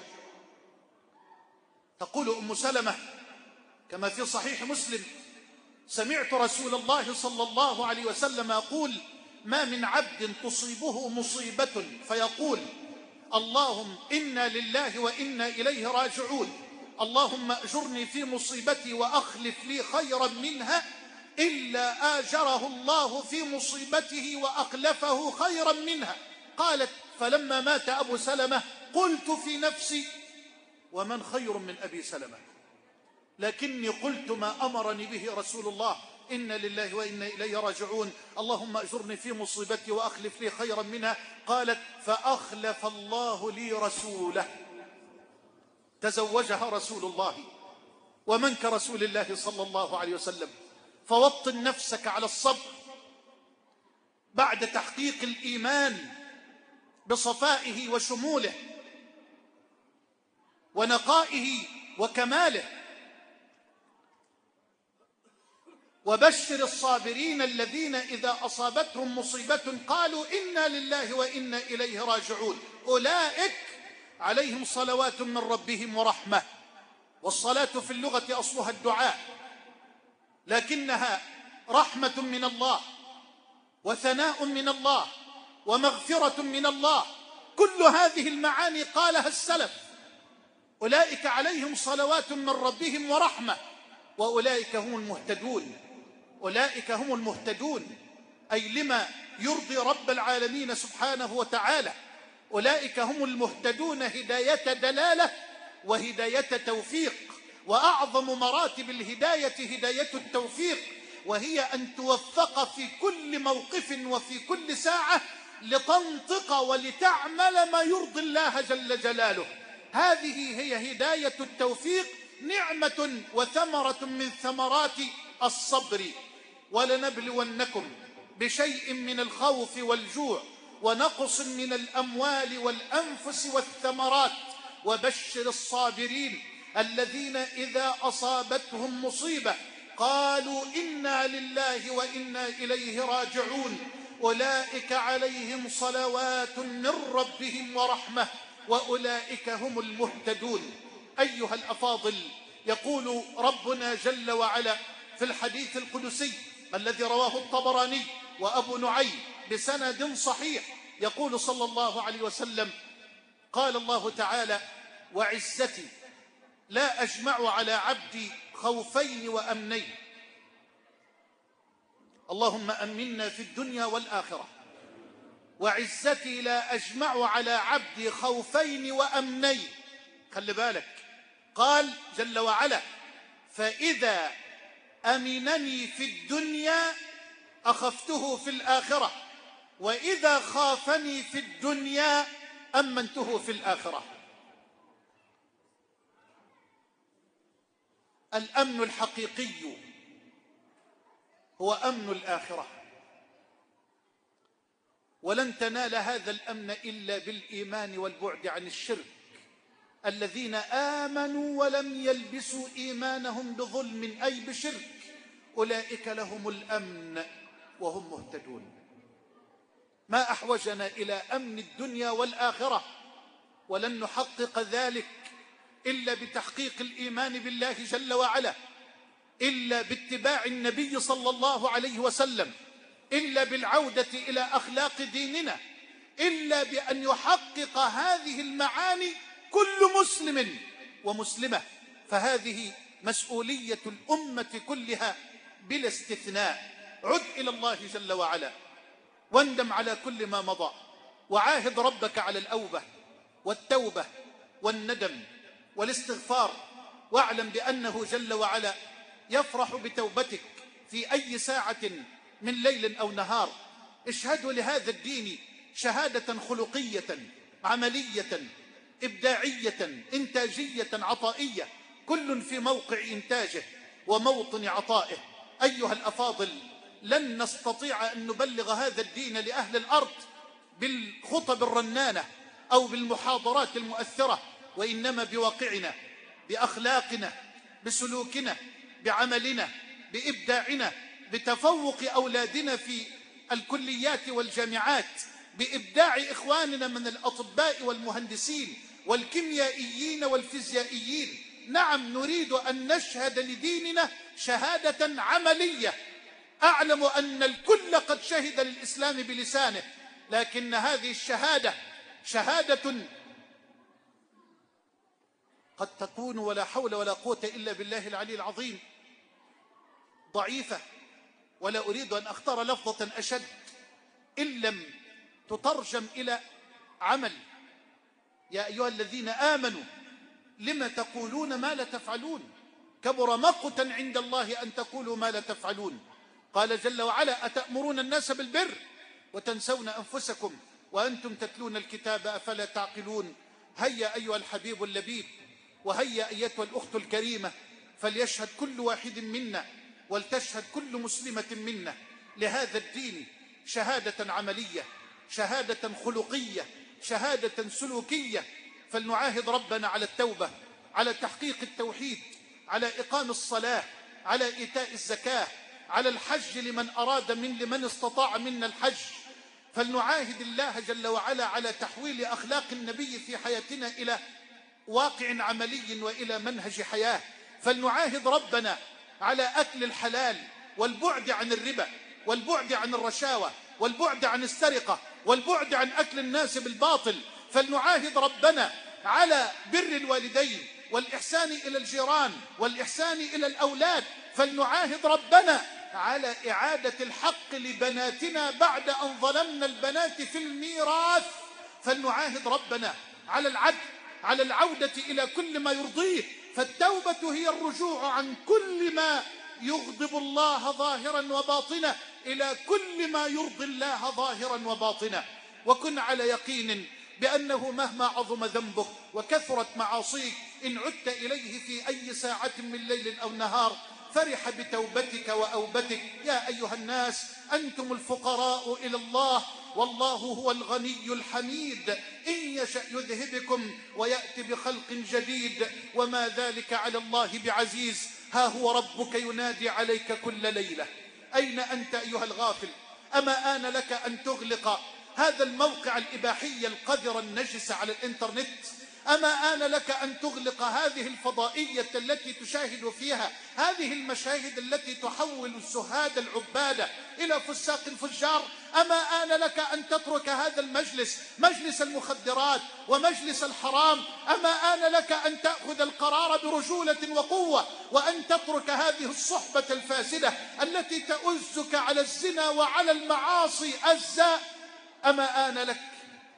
تقول أم سلمة كما في صحيح مسلم: سمعت رسول الله صلى الله عليه وسلم يقول: ما من عبد تصيبه مصيبة فيقول: اللهم إنا لله وإنا إليه راجعون، اللهم أجرني في مصيبتي وأخلف لي خيرا منها، إلا آجره الله في مصيبته وأخلفه خيرا منها. قالت: فلما مات أبو سلمة قلت في نفسي: ومن خير من أبي سلمة؟ لكني قلت ما أمرني به رسول الله: إنا لله وإنا إليه راجعون، اللهم أجرني في مصيبتي وأخلف لي خيرا منها. قالت: فأخلف الله لي رسوله. تزوجها رسول الله، ومن كرسول الله صلى الله عليه وسلم. فوطن نفسك على الصبر، بعد تحقيق الإيمان بصفائه وشموله ونقائه وكماله. وبشر الصابرين الذين إذا أصابتهم مصيبة قالوا إنا لله وإنا إليه راجعون أولئك عليهم صلوات من ربهم ورحمة. والصلاة في اللغة أصلها الدعاء، لكنها رحمة من الله وثناء من الله ومغفرة من الله. كل هذه المعاني قالها السلف. أولئك عليهم صلوات من ربهم ورحمة وأولئك هم المهتدون. أولئك هم المهتدون، أي لما يرضي رب العالمين سبحانه وتعالى. أولئك هم المهتدون هداية دلالة وهداية توفيق. وأعظم مراتب الهداية هداية التوفيق، وهي أن توفق في كل موقف وفي كل ساعة لتنطق ولتعمل ما يرضي الله جل جلاله. هذه هي هداية التوفيق، نعمة وثمرة من ثمرات الصبر. ولنبلونكم بشيء من الخوف والجوع ونقص من الأموال والأنفس والثمرات وبشر الصابرين الذين إذا أصابتهم مصيبة قالوا إنا لله وإنا إليه راجعون أولئك عليهم صلوات من ربهم ورحمة وأولئك هم المهتدون. أيها الأفاضل، يقول ربنا جل وعلا في الحديث القدسي الذي رواه الطبراني وأبو نعيم بسند صحيح، يقول صلى الله عليه وسلم: قال الله تعالى: وعزتي لا أجمع على عبدي خوفين وأمنين. اللهم أمنا في الدنيا والآخرة. وعزتي لا أجمع على عبدي خوفين وأمنين. خلي بالك، قال جل وعلا: فإذا أمنني في الدنيا أخفته في الآخرة وإذا خافني في الدنيا أمنته في الآخرة. الأمن الحقيقي هو أمن الآخرة، ولن تنال هذا الأمن إلا بالإيمان والبعد عن الشرك. الذين آمنوا ولم يلبسوا إيمانهم بظلم أي بشرك أولئك لهم الأمن وهم مهتدون. ما أحوجنا إلى أمن الدنيا والآخرة، ولن نحقق ذلك إلا بتحقيق الإيمان بالله جل وعلا، إلا باتباع النبي صلى الله عليه وسلم، إلا بالعودة إلى أخلاق ديننا، إلا بأن يحقق هذه المعاني كل مسلم ومسلمة. فهذه مسؤولية الأمة كلها بلا استثناء. عد إلى الله جل وعلا واندم على كل ما مضى، وعاهد ربك على الأوبة والتوبة والندم والاستغفار، واعلم بأنه جل وعلا يفرح بتوبتك في أي ساعة من ليل أو نهار. اشهدوا لهذا الدين شهادة خلقية عملية إبداعية إنتاجية عطائية، كل في موقع إنتاجه وموطن عطائه. أيها الأفاضل، لن نستطيع أن نبلغ هذا الدين لأهل الأرض بالخطب الرنانة أو بالمحاضرات المؤثرة، وإنما بواقعنا، بأخلاقنا، بسلوكنا، بعملنا، بإبداعنا، بتفوق أولادنا في الكليات والجامعات، بإبداع إخواننا من الأطباء والمهندسين والكيميائيين والفيزيائيين. نعم، نريد أن نشهد لديننا شهادة عملية. أعلم أن الكل قد شهد للإسلام بلسانه، لكن هذه الشهادة شهادة قد تكون ولا حول ولا قوة إلا بالله العلي العظيم ضعيفة، ولا أريد أن أختار لفظة أشد إن لم تترجم إلى عمل. يا أيها الذين آمنوا لم تقولون ما لا تفعلون، كبر مقتا عند الله أن تقولوا ما لا تفعلون. قال جل وعلا: أتأمرون الناس بالبر وتنسون أنفسكم وأنتم تتلون الكتاب أفلا تعقلون. هيا أيها الحبيب اللبيب، وهيا أيتها الأخت الكريمة، فليشهد كل واحد منا ولتشهد كل مسلمة منا لهذا الدين شهادة عملية، شهادة خلقية، شهادة سلوكية. فلنعاهد ربنا على التوبة، على تحقيق التوحيد، على إقام الصلاة، على إيتاء الزكاة، على الحج لمن استطاع منا الحج. فلنعاهد الله جل وعلا على تحويل أخلاق النبي في حياتنا إلى واقع عملي وإلى منهج حياة. فلنعاهد ربنا على أكل الحلال والبعد عن الربا والبعد عن الرشاوى والبعد عن السرقة والبعد عن أكل الناس بالباطل. فلنعاهد ربنا على بر الوالدين والإحسان إلى الجيران والإحسان إلى الأولاد. فلنعاهد ربنا على إعادة الحق لبناتنا بعد أن ظلمنا البنات في الميراث. فلنعاهد ربنا على العدل، على العودة إلى كل ما يرضيه. فالتوبة هي الرجوع عن كل ما يغضب الله ظاهرا وباطنا إلى كل ما يرضي الله ظاهرا وباطنا. وكن على يقين بأنه مهما عظم ذنبك وكثرت معاصيك إن عدت إليه في أي ساعة من ليل أو نهار فرح بتوبتك وأوبتك. يا أيها الناس أنتم الفقراء إلى الله والله هو الغني الحميد، إن يشأ يذهبكم ويأتي بخلق جديد وما ذلك على الله بعزيز. ها هو ربك ينادي عليك كل ليلة، أين أنت أيها الغافل؟ أما آن لك أن تغلق هذا الموقع الإباحي القذر النجس على الإنترنت؟ أما آن لك أن تغلق هذه الفضائية التي تشاهد فيها هذه المشاهد التي تحول الزهاد العبادة إلى فساق الفجار؟ أما آن لك أن تترك هذا المجلس، مجلس المخدرات ومجلس الحرام؟ أما آن لك أن تأخذ القرار برجولة وقوة وأن تترك هذه الصحبة الفاسدة التي تؤزك على الزنا وعلى المعاصي أزاء؟ أما آن لك،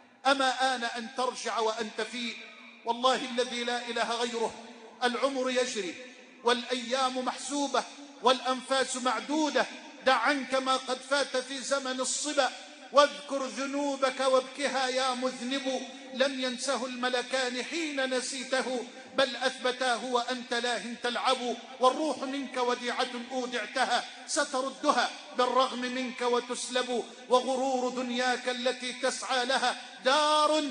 أما آن أن ترجع وأنت فيه؟ والله الذي لا إله غيره العمر يجري والأيام محسوبة والأنفاس معدودة. دع عنك ما قد فات في زمن الصبا واذكر ذنوبك وابكها يا مذنب. لم ينسه الملكان حين نسيته بل أثبتاه وأنت لاه تلعب. والروح منك وديعة أودعتها ستردها بالرغم منك وتسلب. وغرور دنياك التي تسعى لها دار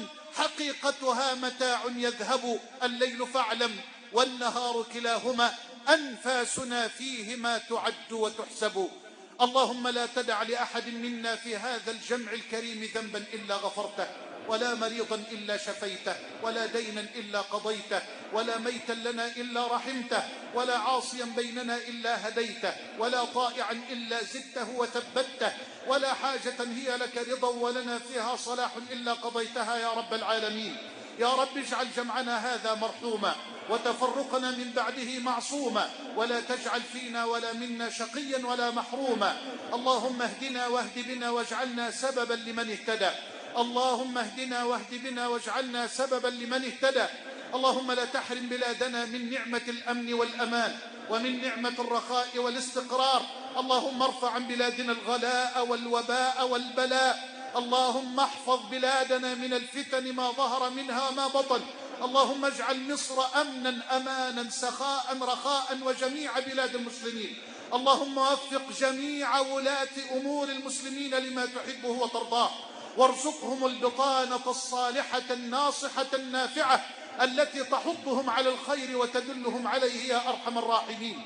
حقيقتها متاع يذهب. الليل فاعلم والنهار كلاهما أنفاسنا فيهما تعد وتحسب. اللهم لا تدع لأحد منا في هذا الجمع الكريم ذنبا إلا غفرته، ولا مريضا إلا شفيته، ولا دينا إلا قضيته، ولا ميتا لنا إلا رحمته، ولا عاصيا بيننا إلا هديته، ولا طائعا إلا زدته وثبته، ولا حاجة هي لك رضا ولنا فيها صلاح إلا قضيتها يا رب العالمين. يا رب اجعل جمعنا هذا مرحوما وتفرقنا من بعده معصوما، ولا تجعل فينا ولا منا شقيا ولا محروما. اللهم اهدنا واهد بنا واجعلنا سببا لمن اهتدى. اللهم اهدنا واهد بنا واجعلنا سببا لمن اهتدى. اللهم لا تحرم بلادنا من نعمة الأمن والأمان ومن نعمة الرخاء والاستقرار. اللهم ارفع عن بلادنا الغلاء والوباء والبلاء. اللهم احفظ بلادنا من الفتن ما ظهر منها ما بطن. اللهم اجعل مصر أمنا أمانا سخاء رخاء وجميع بلاد المسلمين. اللهم وفق جميع ولاة أمور المسلمين لما تحبه وترضاه، وارزقهم البطانة الصالحة الناصحة النافعة التي تحضهم على الخير وتدلهم عليه يا أرحم الراحمين.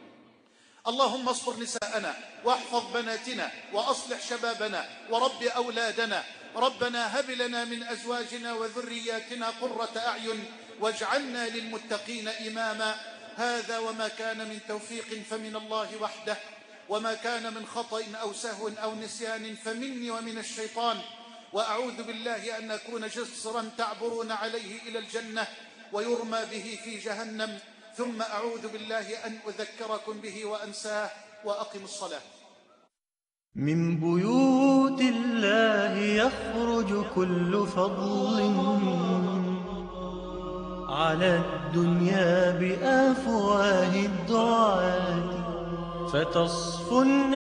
اللهم اصبر نساءنا واحفظ بناتنا وأصلح شبابنا ورب أولادنا. ربنا هب لنا من أزواجنا وذرياتنا قرة أعين واجعلنا للمتقين إماما. هذا وما كان من توفيق فمن الله وحده، وما كان من خطأ أو سهو أو نسيان فمني ومن الشيطان. وأعوذ بالله أن أكون جسرا تعبرون عليه إلى الجنة ويرمى به في جهنم، ثم أعوذ بالله أن أذكركم به وأنساه. وأقم الصلاة. من بيوت الله يخرج كل فضل على الدنيا بأفواه الدعاة، فتصفو